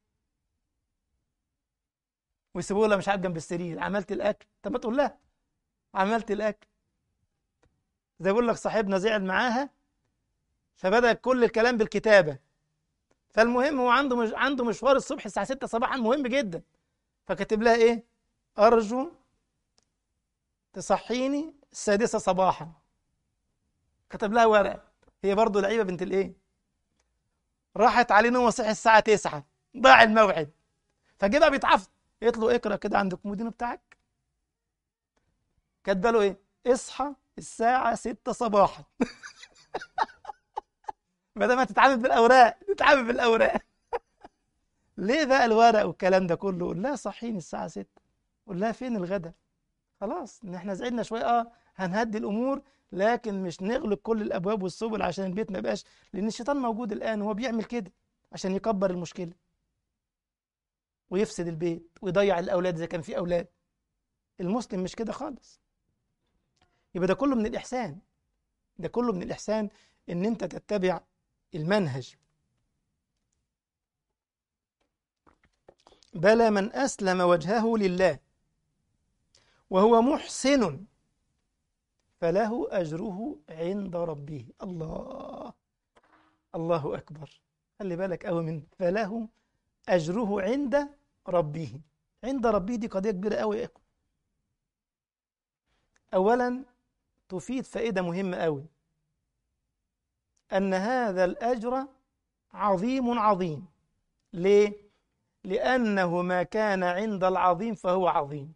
Speaker 1: ويسيبوه لها مش عارف جنب السرير. عملت الاكل؟ طب ما تقول لها عملت الاكل. زي بقول لك صاحبنا زعل معاها فبدأ كل الكلام بالكتابة. فالمهم هو عنده مش عنده مشوار الصبح الساعة ستة صباحا مهم جدا، فكتب لها ايه؟ أرجو تصحيني السادسة صباحا. كتب لها ورقة. هي برضه لعيبة بنت الايه، راحت عليه نوم وصحي الساعة تسعة، ضاع الموعد. فجه بقى بيتعفن، قلت له اقرأ كده عند الكومودينو بتاعك. كاتبه له ايه؟ اصحى الساعة ستة صباحا. بدل ما تتعامل بالاوراق تتعامل بالاوراق. ليه بقى الورق والكلام ده كله؟ قول لها صحيني الساعه ستة، قول لها فين الغدا. خلاص ان احنا زعلنا شويه، اه هنهدي الامور، لكن مش نغلق كل الابواب والسبل عشان البيت ما يبقاش، لان الشيطان موجود الان وهو بيعمل كده عشان يكبر المشكله ويفسد البيت ويضيع الاولاد اذا كان في اولاد. المسلم مش كده خالص. يبقى ده كله من الاحسان، ده كله من الاحسان ان انت تتبع المنهج. بلى من أسلم وجهه لله وهو محسن فله أجره عند ربه. الله، الله أكبر. خلي بالك أوي من فله أجره عند ربه. عند ربه دي قضية كبيرة أوي يا إخوة. أولا تفيد فائدة مهمة أوي، أن هذا الأجر عظيم عظيم. ليه؟ لأنه ما كان عند العظيم فهو عظيم.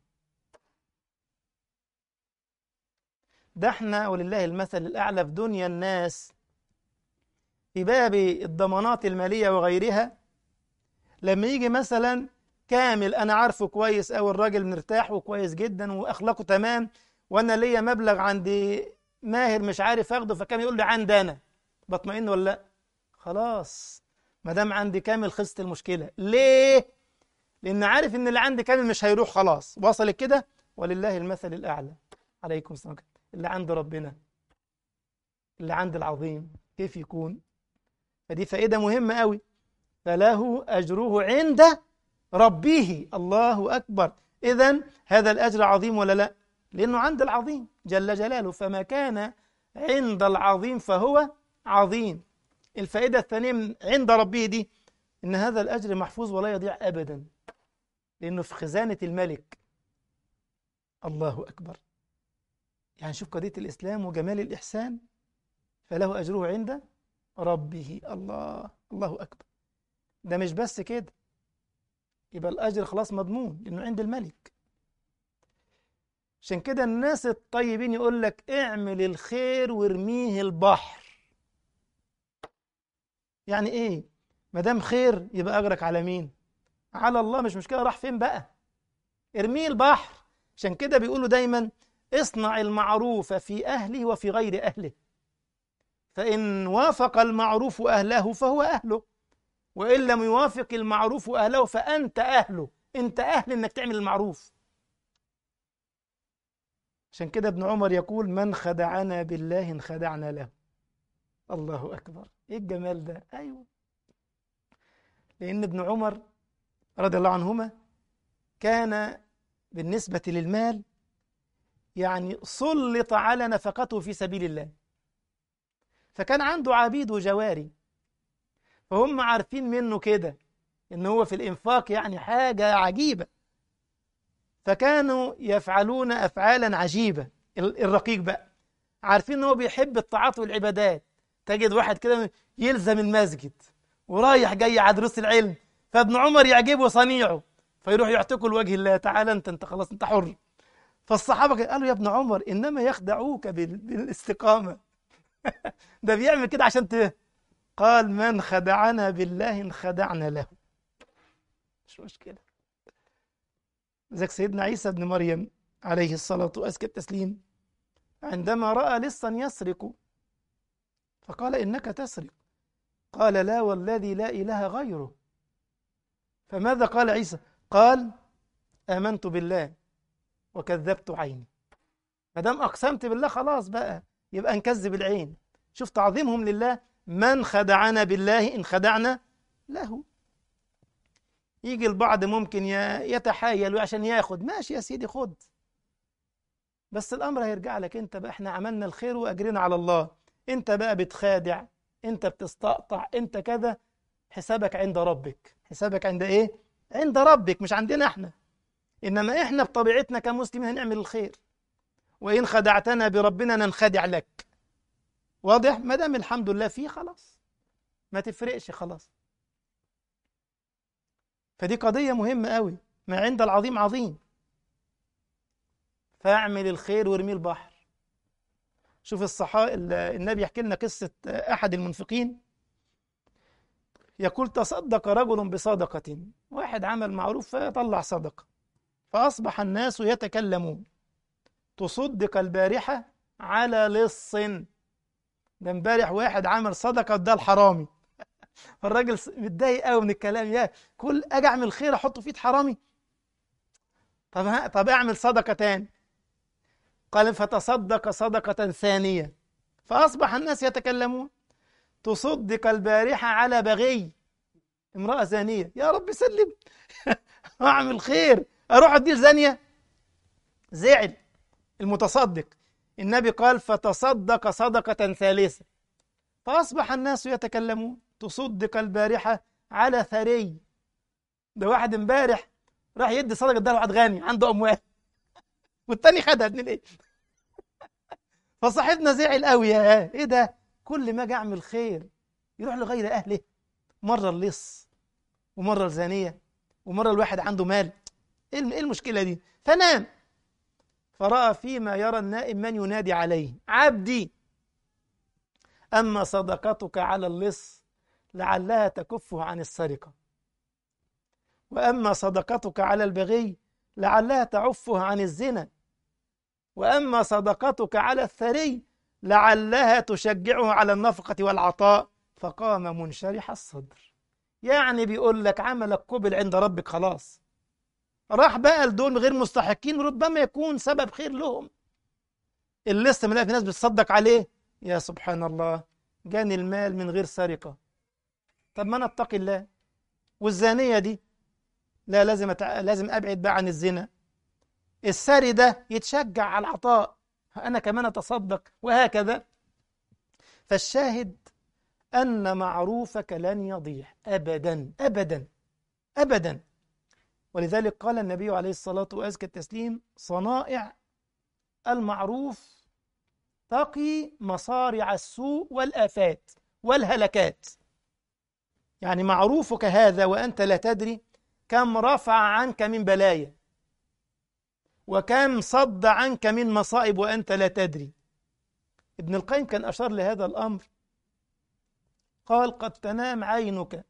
Speaker 1: ده احنا ولله المثل الأعلى في دنيا الناس في باب الضمانات المالية وغيرها، لما يجي مثلا كامل أنا عارفه كويس أو الراجل مرتاح وكويس جدا وأخلاقه تمام، وأنا ليا مبلغ عندي ماهر مش عارف أخده، فكامل يقول لي عندي أنا، بطمئن ولا لأ؟ خلاص ما دام عندي كامل خلصت المشكلة. ليه؟ لأن عارف إن اللي عندي كامل مش هيروح، خلاص وصلت كده. ولله المثل الأعلى. عليكم السلام. اللي عند ربنا، اللي عند العظيم كيف يكون؟ فدي فائدة مهمة قوي. فله أجره عند ربه. الله أكبر. إذن هذا الأجر عظيم ولا لا؟ لأنه عند العظيم جل جلاله، فما كان عند العظيم فهو عظيم. الفائدة الثانية من عند ربه دي، إن هذا الأجر محفوظ ولا يضيع أبدا، لأنه في خزانة الملك. الله أكبر. يعني شوف قضية الإسلام وجمال الإحسان. فله أجره عند ربه. الله، الله أكبر. ده مش بس كده، يبقى الأجر خلاص مضمون لأنه عند الملك. عشان كده الناس الطيبين يقول لك اعمل الخير وارميه البحر. يعني إيه؟ ما دام خير يبقى أجرك على مين؟ على الله. مش مشكلة راح فين بقى، ارميه البحر. عشان كده بيقولوا دايما اصنع المعروف في أهله وفي غير أهله. فإن وافق المعروف أهله فهو أهله، وإن لم يوافق المعروف أهله فأنت أهله، أنت أهل إنك تعمل المعروف. عشان كده ابن عمر يقول: من خدعنا بالله انخدعنا له. الله أكبر، إيه الجمال ده! أيوه، لأن ابن عمر رضي الله عنهما كان بالنسبة للمال يعني سلط على نفقته في سبيل الله، فكان عنده عبيد وجواري، فهم عارفين منه كده إن هو في الإنفاق يعني حاجة عجيبة، فكانوا يفعلون أفعالا عجيبة. الرقيق بقى عارفين إن هو بيحب الطاعات والعبادات، تجد واحد كده يلزم المسجد ورايح جاي على دروس العلم، فابن عمر يعجبه صنيعه فيروح يعتقل لوجه الله، تعالى انت انت خلاص انت حر. فالصحابه قالوا: يا ابن عمر انما يخدعوك بال- بالاستقامه، ده بيعمل كده عشان ت... قال: من خدعنا بالله انخدعنا له. مش مشكله. ذاك سيدنا عيسى بن مريم عليه الصلاه وازكى التسليم عندما راى لصا يسرق فقال: انك تسرق. قال: لا والذي لا اله غيره. فماذا قال عيسى؟ قال: آمنت بالله وكذبت عيني. ما دام أقسمت بالله خلاص بقى يبقى نكذب العين. شوف تعظيمهم لله: من خدعنا بالله إن خدعنا له. يجي البعض ممكن يتحايل عشان ياخد، ماشي يا سيدي خد، بس الأمر هيرجع لك أنت بقى. احنا عملنا الخير وأجرنا على الله، أنت بقى بتخادع، أنت بتستقطع، أنت كذا، حسابك عند ربك. حسابك عند إيه؟ عند ربك، مش عندنا احنا. إنما إحنا بطبيعتنا كمسلمين هنعمل الخير، وإن خدعتنا بربنا ننخدع لك. واضح؟ ما دام الحمد لله فيه خلاص ما تفرقش خلاص. فدي قضية مهمة قوي، ما عند العظيم عظيم. فاعمل الخير وارمي البحر. شوف الصحابة، النبي يحكي لنا قصة أحد المنفقين، يقول: تصدق رجل بصدقة، واحد عمل معروف فطلع صدقة، فأصبح الناس يتكلمون: تصدق البارحة على لص، ده امبارح واحد عمل صدقة وده الحرامي. فالراجل متضايق قوي من الكلام، يا كل اجي اعمل خير احطه في ايد حرامي؟ طب ها طب اعمل صدقة تاني. قال: فتصدق صدقة ثانية، فأصبح الناس يتكلمون: تصدق البارحة على بغي، امرأة زانية. يا رب سلم. اعمل خير اروح ادي زانية؟ زعل المتصدق. النبي قال: فتصدق صدقة ثالثة، فأصبح الناس يتكلمون: تصدق البارحة على ثري، ده واحد امبارح راح يدي صدقة ده واحد غني عنده أموال والتاني خدها من ايه؟ فصاحبنا زعل قوي، يا ايه ده، كل ما اجي اعمل خير يروح لغير اهله، مرة اللص ومرة الزانية ومرة الواحد عنده مال، ايه المشكلة دي؟ فنام فرأى فيما يرى النائم من ينادي عليه: عبدي، أما صدقتك على اللص لعلها تكفه عن السرقة، وأما صدقتك على البغي لعلها تعفه عن الزنا، وأما صدقتك على الثري لعلها تشجعه على النفقة والعطاء. فقام منشرح الصدر. يعني بيقول لك عملك قبل عند ربك خلاص. راح بقى لدول غير مستحقين ربما يكون سبب خير لهم. اللي لسه ملاقي في ناس بتصدق عليه، يا سبحان الله، جاني المال من غير سرقة. طب ما انا اتقي الله. والزانية دي، لا لازم أتع... لازم ابعد بقى عن الزنا. الساري ده يتشجع على العطاء، انا كمان اتصدق، وهكذا. فالشاهد ان معروفك لن يضيع ابدا ابدا ابدا. ولذلك قال النبي عليه الصلاة وأزكى التسليم: صنائع المعروف تقي مصارع السوء والآفات والهلكات. يعني معروفك هذا وأنت لا تدري كم رفع عنك من بلايا، وكم صد عنك من مصائب وأنت لا تدري. ابن القيم كان أشار لهذا الأمر، قال: قد تنام عينك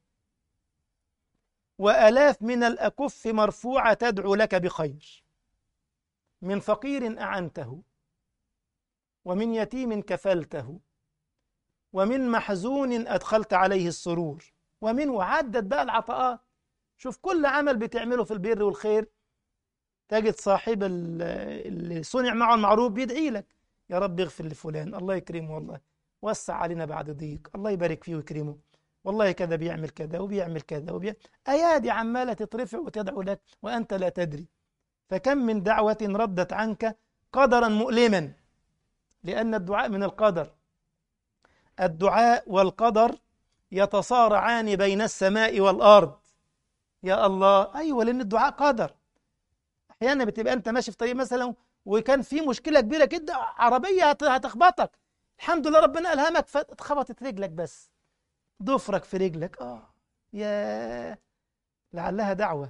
Speaker 1: وألاف من الأكف مرفوعة تدعو لك بخير، من فقير أعنته، ومن يتيم كفلته، ومن محزون أدخلت عليه السرور، ومن وعدت بقى العطاءات. شوف كل عمل بتعمله في البر والخير تجد صاحب اللي صنع معه المعروف بيدعي لك: يا رب اغفر لفلان، الله يكرمه، والله وسع علينا بعد ضيق، الله يبارك فيه ويكرمه، والله كذا بيعمل كذا وبيعمل كذا وبيعمل. أيادي عمالة تترفع وتدعو لك وأنت لا تدري. فكم من دعوة ردت عنك قدرا مؤلما، لأن الدعاء من القدر. الدعاء والقدر يتصارعان بين السماء والأرض. يا الله، أيوة، لأن الدعاء قدر. أحيانا بتبقى أنت ماشي في طريق مثلا وكان في مشكلة كبيرة كده، عربية هتخبطك، الحمد لله ربنا ألهمك فاتخبطت رجلك، بس ضفرك في رجلك، آه يا لعلها دعوة،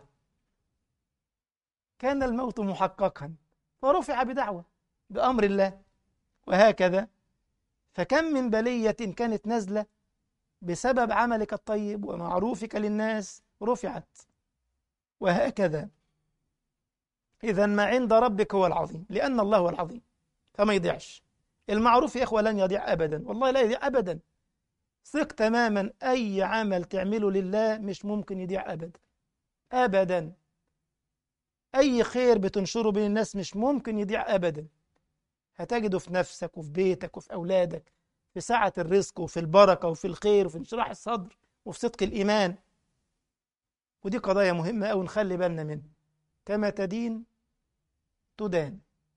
Speaker 1: كان الموت محققا فرفع بدعوة بأمر الله، وهكذا. فكم من بلية كانت نزلة بسبب عملك الطيب ومعروفك للناس رفعت، وهكذا. إذا ما عند ربك هو العظيم، لأن الله هو العظيم، فما يضيعش. المعروف يا إخوة لن يضيع أبدا، والله لا يضيع أبدا. ثق تماما أي عمل تعمله لله مش ممكن يضيع أبدا أبدا. أي خير بتنشره بين الناس مش ممكن يضيع أبدا. هتجده في نفسك وفي بيتك وفي أولادك، في سعة الرزق وفي البركة وفي الخير وفي انشراح الصدر وفي صدق الإيمان. ودي قضايا مهمة أوي نخلي بالنا منها. كما تدين تدان،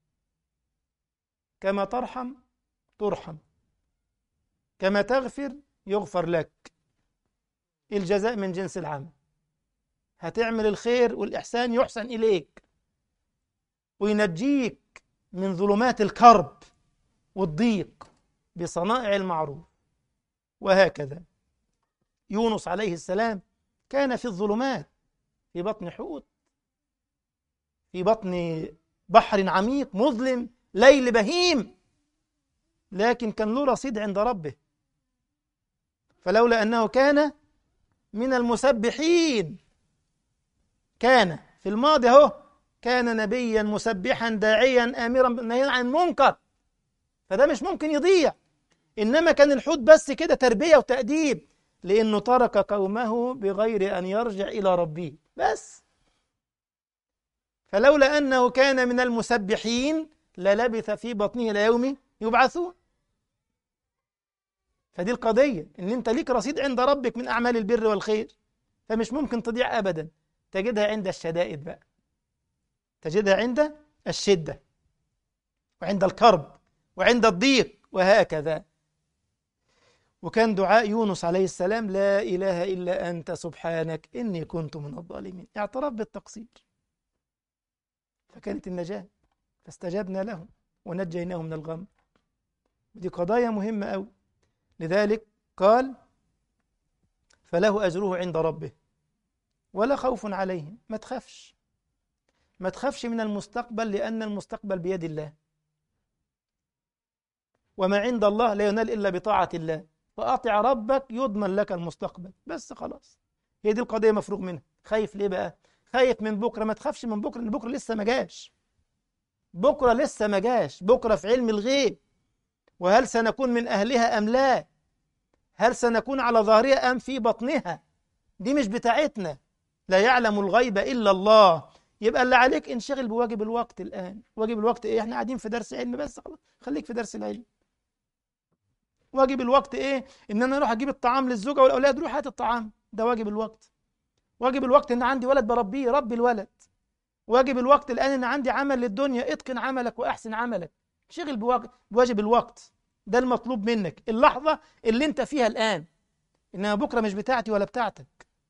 Speaker 1: كما ترحم ترحم، كما تغفر يغفر لك. الجزاء من جنس العمل. هتعمل الخير والإحسان يحسن إليك وينجيك من ظلمات الكرب والضيق بصنائع المعروف، وهكذا. يونس عليه السلام كان في الظلمات، في بطن حوت، في بطن بحر عميق مظلم، ليل بهيم، لكن كان له رصيد عند ربه. فلولا أنه كان من المسبحين، كان في الماضي اهو، كان نبيا مسبحا داعيا آمرا نهيا عن المنكر، فده مش ممكن يضيع. إنما كان الحوت بس كده تربية وتأديب، لأنه ترك قومه بغير أن يرجع إلى ربه بس. فلولا أنه كان من المسبحين للبث في بطنه إلى يوم يبعثون. فدي القضية، إن أنت ليك رصيد عند ربك من أعمال البر والخير، فمش ممكن تضيع أبدا. تجدها عند الشدائد بقى، تجدها عند الشدة وعند الكرب وعند الضيق، وهكذا. وكان دعاء يونس عليه السلام: لا إله إلا أنت سبحانك إني كنت من الظالمين. اعترف بالتقصير، فكانت النجاة، فاستجبنا له ونجيناه من الغم. ودي قضايا مهمة أوي. لذلك قال: فله أجره عند ربه ولا خوف عليهم. ما تخافش، ما تخافش من المستقبل، لأن المستقبل بيد الله، وما عند الله لا ينال إلا بطاعة الله. فأطع ربك يضمن لك المستقبل، بس خلاص. هي دي القضية مفروغ منها. خايف ليه بقى؟ خايف من بكرة؟ ما تخافش من بكرة، لأن بكرة لسه ما جاش. بكرة لسه ما جاش، بكرة في علم الغيب. وهل سنكون من أهلها أم لا؟ هل سنكون على ظهرها أم في بطنها؟ دي مش بتاعتنا، لا يعلم الغيب إلا الله. يبقى اللي عليك انشغل بواجب الوقت الآن. واجب الوقت إيه؟ احنا قاعدين في درس علم بس، خلاص خليك في درس العلم. واجب الوقت إيه؟ إن أنا أروح أجيب الطعام للزوجة والأولاد، روح هات الطعام، ده واجب الوقت. واجب الوقت إن عندي ولد بربيه، ربي الولد. واجب الوقت الآن إن عندي عمل للدنيا، اتقن عملك وأحسن عملك. شغل بواجب الوقت، ده المطلوب منك اللحظة اللي انت فيها الآن. إنها بكرة مش بتاعتي ولا بتاعتك،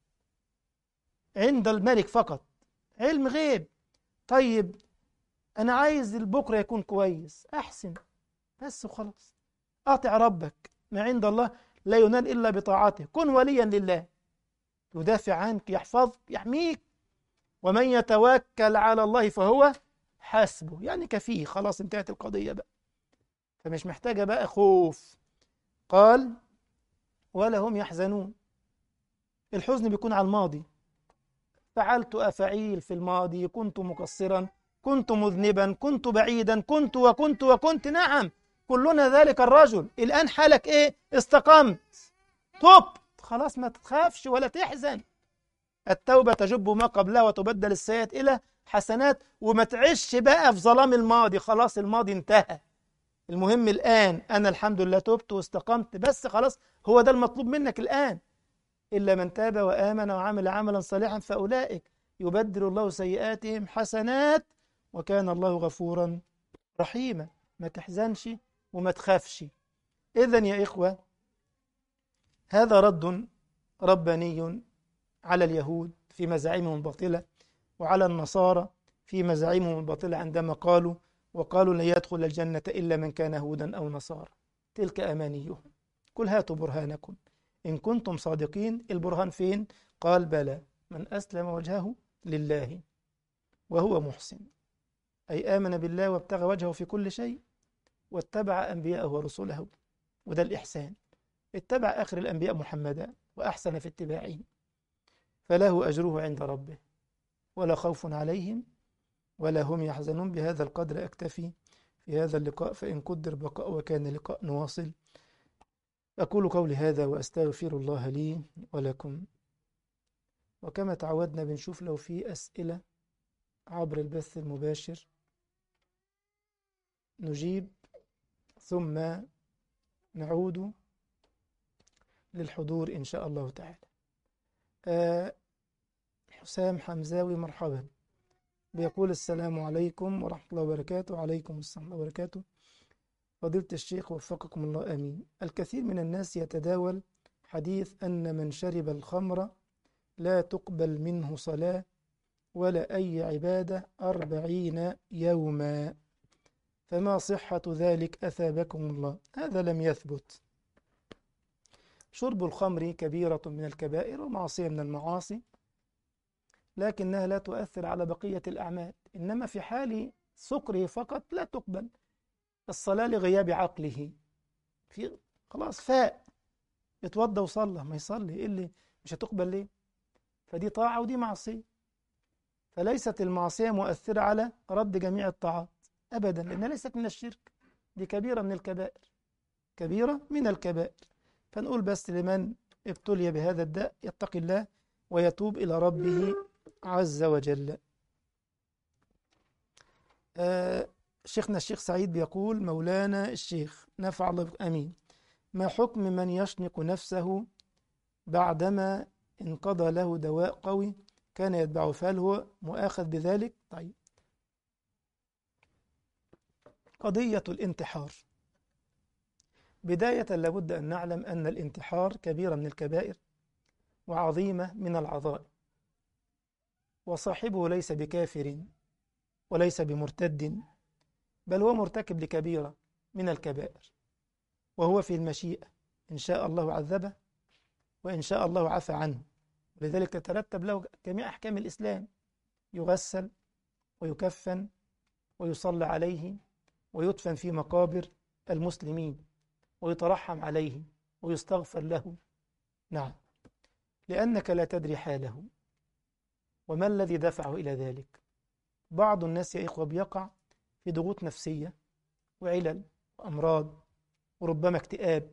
Speaker 1: عند الملك فقط، علم غيب. طيب أنا عايز البكرة يكون كويس، أحسن بس وخلاص. أطع ربك، ما عند الله لا ينال إلا بطاعته. كن وليا لله، يدافع عنك، يحفظك، يحميك. ومن يتوكل على الله فهو حسبه، يعني كفيه، خلاص انتهت القضية بقى، فمش محتاجة بقى خوف. قال: ولا هم يحزنون. الحزن بيكون على الماضي، فعلت أفعيل في الماضي، كنت مقصرا، كنت مذنبا، كنت بعيدا، كنت وكنت وكنت. نعم، كلنا ذلك الرجل. الآن حالك إيه؟ استقمت، تبت، خلاص ما تخافش ولا تحزن. التوبة تجب ما قبلها وتبدل السيئات إلى حسنات. وما تعيش بقى في ظلام الماضي، خلاص الماضي انتهى. المهم الآن، أنا الحمد لله تبت واستقمت، بس خلاص هو ده المطلوب منك الآن. إلا من تاب وآمن وعمل عملا صالحا فأولئك يبدل الله سيئاتهم حسنات وكان الله غفورا رحيما. ما تحزنش وما تخافش. إذن يا إخوة، هذا رد رباني على اليهود في مزاعمهم الباطلة، وعلى النصارى في مزاعمهم الباطلة عندما قالوا وقالوا لن يدخل الجنة إلا من كان هودا أو نصارى. تلك أمانيهم، قل هاتوا برهانكم إن كنتم صادقين. البرهان فين؟ قال بلى من أسلم وجهه لله وهو محسن، أي آمن بالله وابتغى وجهه في كل شيء واتبع أنبياءه ورسله. وده الإحسان، اتبع آخر الأنبياء محمدا وأحسن في اتباعه، فله أجره عند ربه ولا خوف عليهم ولا هم يحزنون. بهذا القدر أكتفي في هذا اللقاء، فإن قدر بقاء وكان لقاء نواصل. أقول قولي هذا وأستغفر الله لي ولكم. وكما تعودنا بنشوف لو في أسئلة عبر البث المباشر نجيب، ثم نعود للحضور إن شاء الله تعالى. آه حسام حمزاوي مرحبا، بيقول السلام عليكم ورحمة الله وبركاته. وعليكم السلام ورحمة الله وبركاته. فضيلة الشيخ وفقكم الله آمين. الكثير من الناس يتداول حديث أن من شرب الخمر لا تقبل منه صلاة ولا أي عبادة أربعين يوما، فما صحة ذلك أثابكم الله؟ هذا لم يثبت. شرب الخمر كبيرة من الكبائر ومعصية من المعاصي، لكنها لا تؤثر على بقية الأعمال. إنما في حال سكره فقط لا تقبل الصلاة لغياب عقله. في خلاص فاق، اتوضى وصلى، ما يصلي إيه اللي مش هتقبل ليه؟ فدي طاعة ودي معصية. فليست المعصية مؤثرة على رد جميع الطاعات أبدا، لأنها ليست من الشرك، دي كبيرة من الكبائر، كبيرة من الكبائر. فنقول بس لمن ابتلي بهذا الداء يتقي الله ويتوب إلى ربه عز وجل. آه شيخنا الشيخ سعيد بيقول: مولانا الشيخ نفع الله بك آمين، ما حكم من يشنق نفسه بعدما انقضى له دواء قوي كان يتبعه، فهل هو مؤاخذ بذلك؟ طيب، قضية الانتحار بداية لابد أن نعلم أن الانتحار كبيرة من الكبائر وعظيمة من العظائم، وصاحبه ليس بكافر وليس بمرتد، بل هو مرتكب لكبيرة من الكبائر، وهو في المشيئة، إن شاء الله عذبه وإن شاء الله عفى عنه. لذلك تترتب له جميع أحكام الإسلام: يغسل ويكفن ويصلى عليه ويدفن في مقابر المسلمين ويترحم عليه ويستغفر له. نعم، لأنك لا تدري حاله وما الذي دفعه إلى ذلك. بعض الناس يا إخوة بيقع في ضغوط نفسية وعلل وأمراض وربما اكتئاب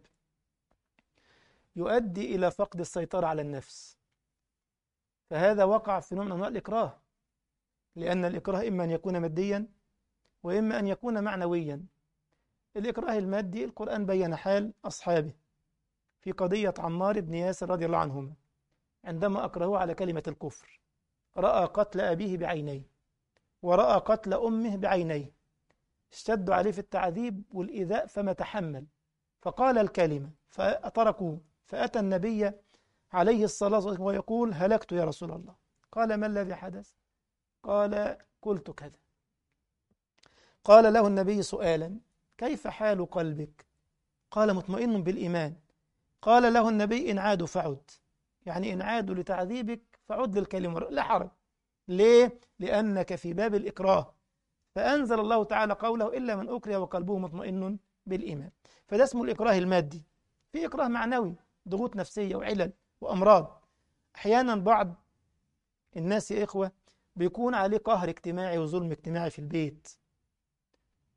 Speaker 1: يؤدي إلى فقد السيطرة على النفس، فهذا وقع في نوع من أنواع الإكراه، لأن الإكراه إما أن يكون ماديا وإما أن يكون معنويا. الإكراه المادي القرآن بيّن حال أصحابه في قضية عمار بن ياسر رضي الله عنهما عندما أكرهوه على كلمة الكفر. رأى قتل أبيه بعينيه ورأى قتل أمه بعينيه، اشتدوا عليه في التعذيب والإيذاء فما تحمل فقال الكلمة فتركوه، فأتى النبي عليه الصلاة والسلام ويقول: هلكت يا رسول الله. قال: ما الذي حدث؟ قال: قلت كذا. قال له النبي سؤالا: كيف حال قلبك؟ قال: مطمئن بالإيمان. قال له النبي: إن عادوا فعد، يعني إن عادوا لتعذيبك فعد للكلمة، لا حرج. ليه؟ لأنك في باب الإكراه، فأنزل الله تعالى قوله: إلا من أكره وقلبه مطمئن بالإيمان. فده اسمه الإكراه المادي. في إكراه معنوي، ضغوط نفسية وعلل وأمراض. أحيانا بعض الناس يا إخوة بيكون عليه قهر اجتماعي وظلم اجتماعي في البيت،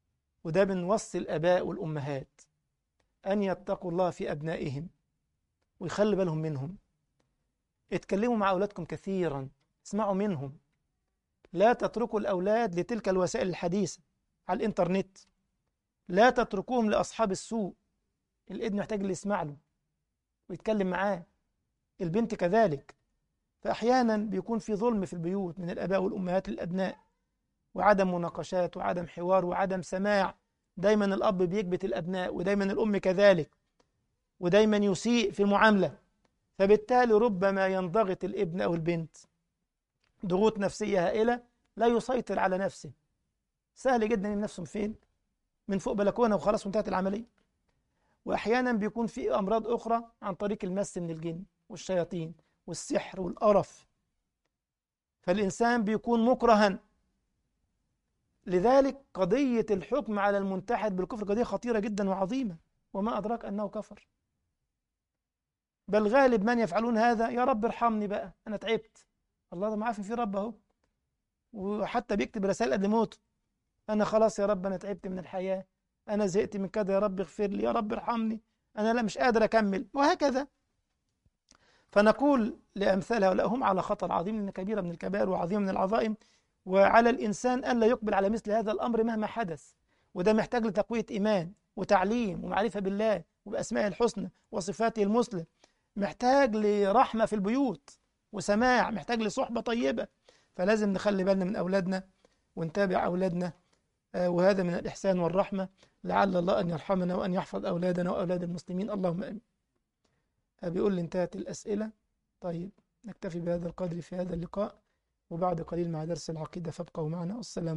Speaker 1: وده بنوصي الآباء والأمهات أن يتقوا الله في أبنائهم ويخلي بالهم منهم. اتكلموا مع أولادكم كثيرا، اسمعوا منهم. لا تتركوا الأولاد لتلك الوسائل الحديثة على الإنترنت، لا تتركوهم لأصحاب السوء. الابن محتاج اللي يسمع له ويتكلم معاه، البنت كذلك. فأحيانا بيكون في ظلم في البيوت من الآباء والأمهات للأبناء، وعدم مناقشات وعدم حوار وعدم سماع. دايما الأب بيكبت الأبناء، ودايما الأم كذلك، ودايما يسيء في المعاملة. فبالتالي ربما ينضغط الابن أو البنت ضغوط نفسية هائلة، لا يسيطر على نفسه. سهل جدا ان نفسه فين؟ من فوق بلكونة وخلاص وانتهت العملية. وأحيانا بيكون في أمراض أخرى عن طريق المس من الجن والشياطين والسحر والقرف، فالإنسان بيكون مكرها. لذلك قضية الحكم على المنتحد بالكفر قضية خطيرة جدا وعظيمة، وما أدراك أنه كفر. بل غالب من يفعلون هذا يا رب ارحمني بقى أنا تعبت. الله ده معافي في رب أهو، وحتى بيكتب رسائل قبل موته: أنا خلاص يا رب أنا تعبت من الحياة، أنا زهقت من كده، يا رب اغفر لي، يا رب ارحمني، أنا لا مش قادر أكمل، وهكذا. فنقول لأمثال هؤلاء هم على خطر عظيم، لأن كبيرة من الكبائر وعظيمة من العظائم، وعلى الإنسان أن لا يقبل على مثل هذا الأمر مهما حدث. وده محتاج لتقوية إيمان وتعليم ومعرفة بالله وبأسمائه الحسنى وصفاته المثلى، محتاج لرحمة في البيوت وسماع، محتاج لصحبة طيبة. فلازم نخلي بالنا من أولادنا ونتابع أولادنا، آه، وهذا من الإحسان والرحمة. لعل الله أن يرحمنا وأن يحفظ أولادنا وأولاد المسلمين، اللهم آمين. آه، بيقول لي انتهت الأسئلة. طيب نكتفي بهذا القدر في هذا اللقاء، وبعد قليل مع درس العقيدة، فابقوا معنا. والسلام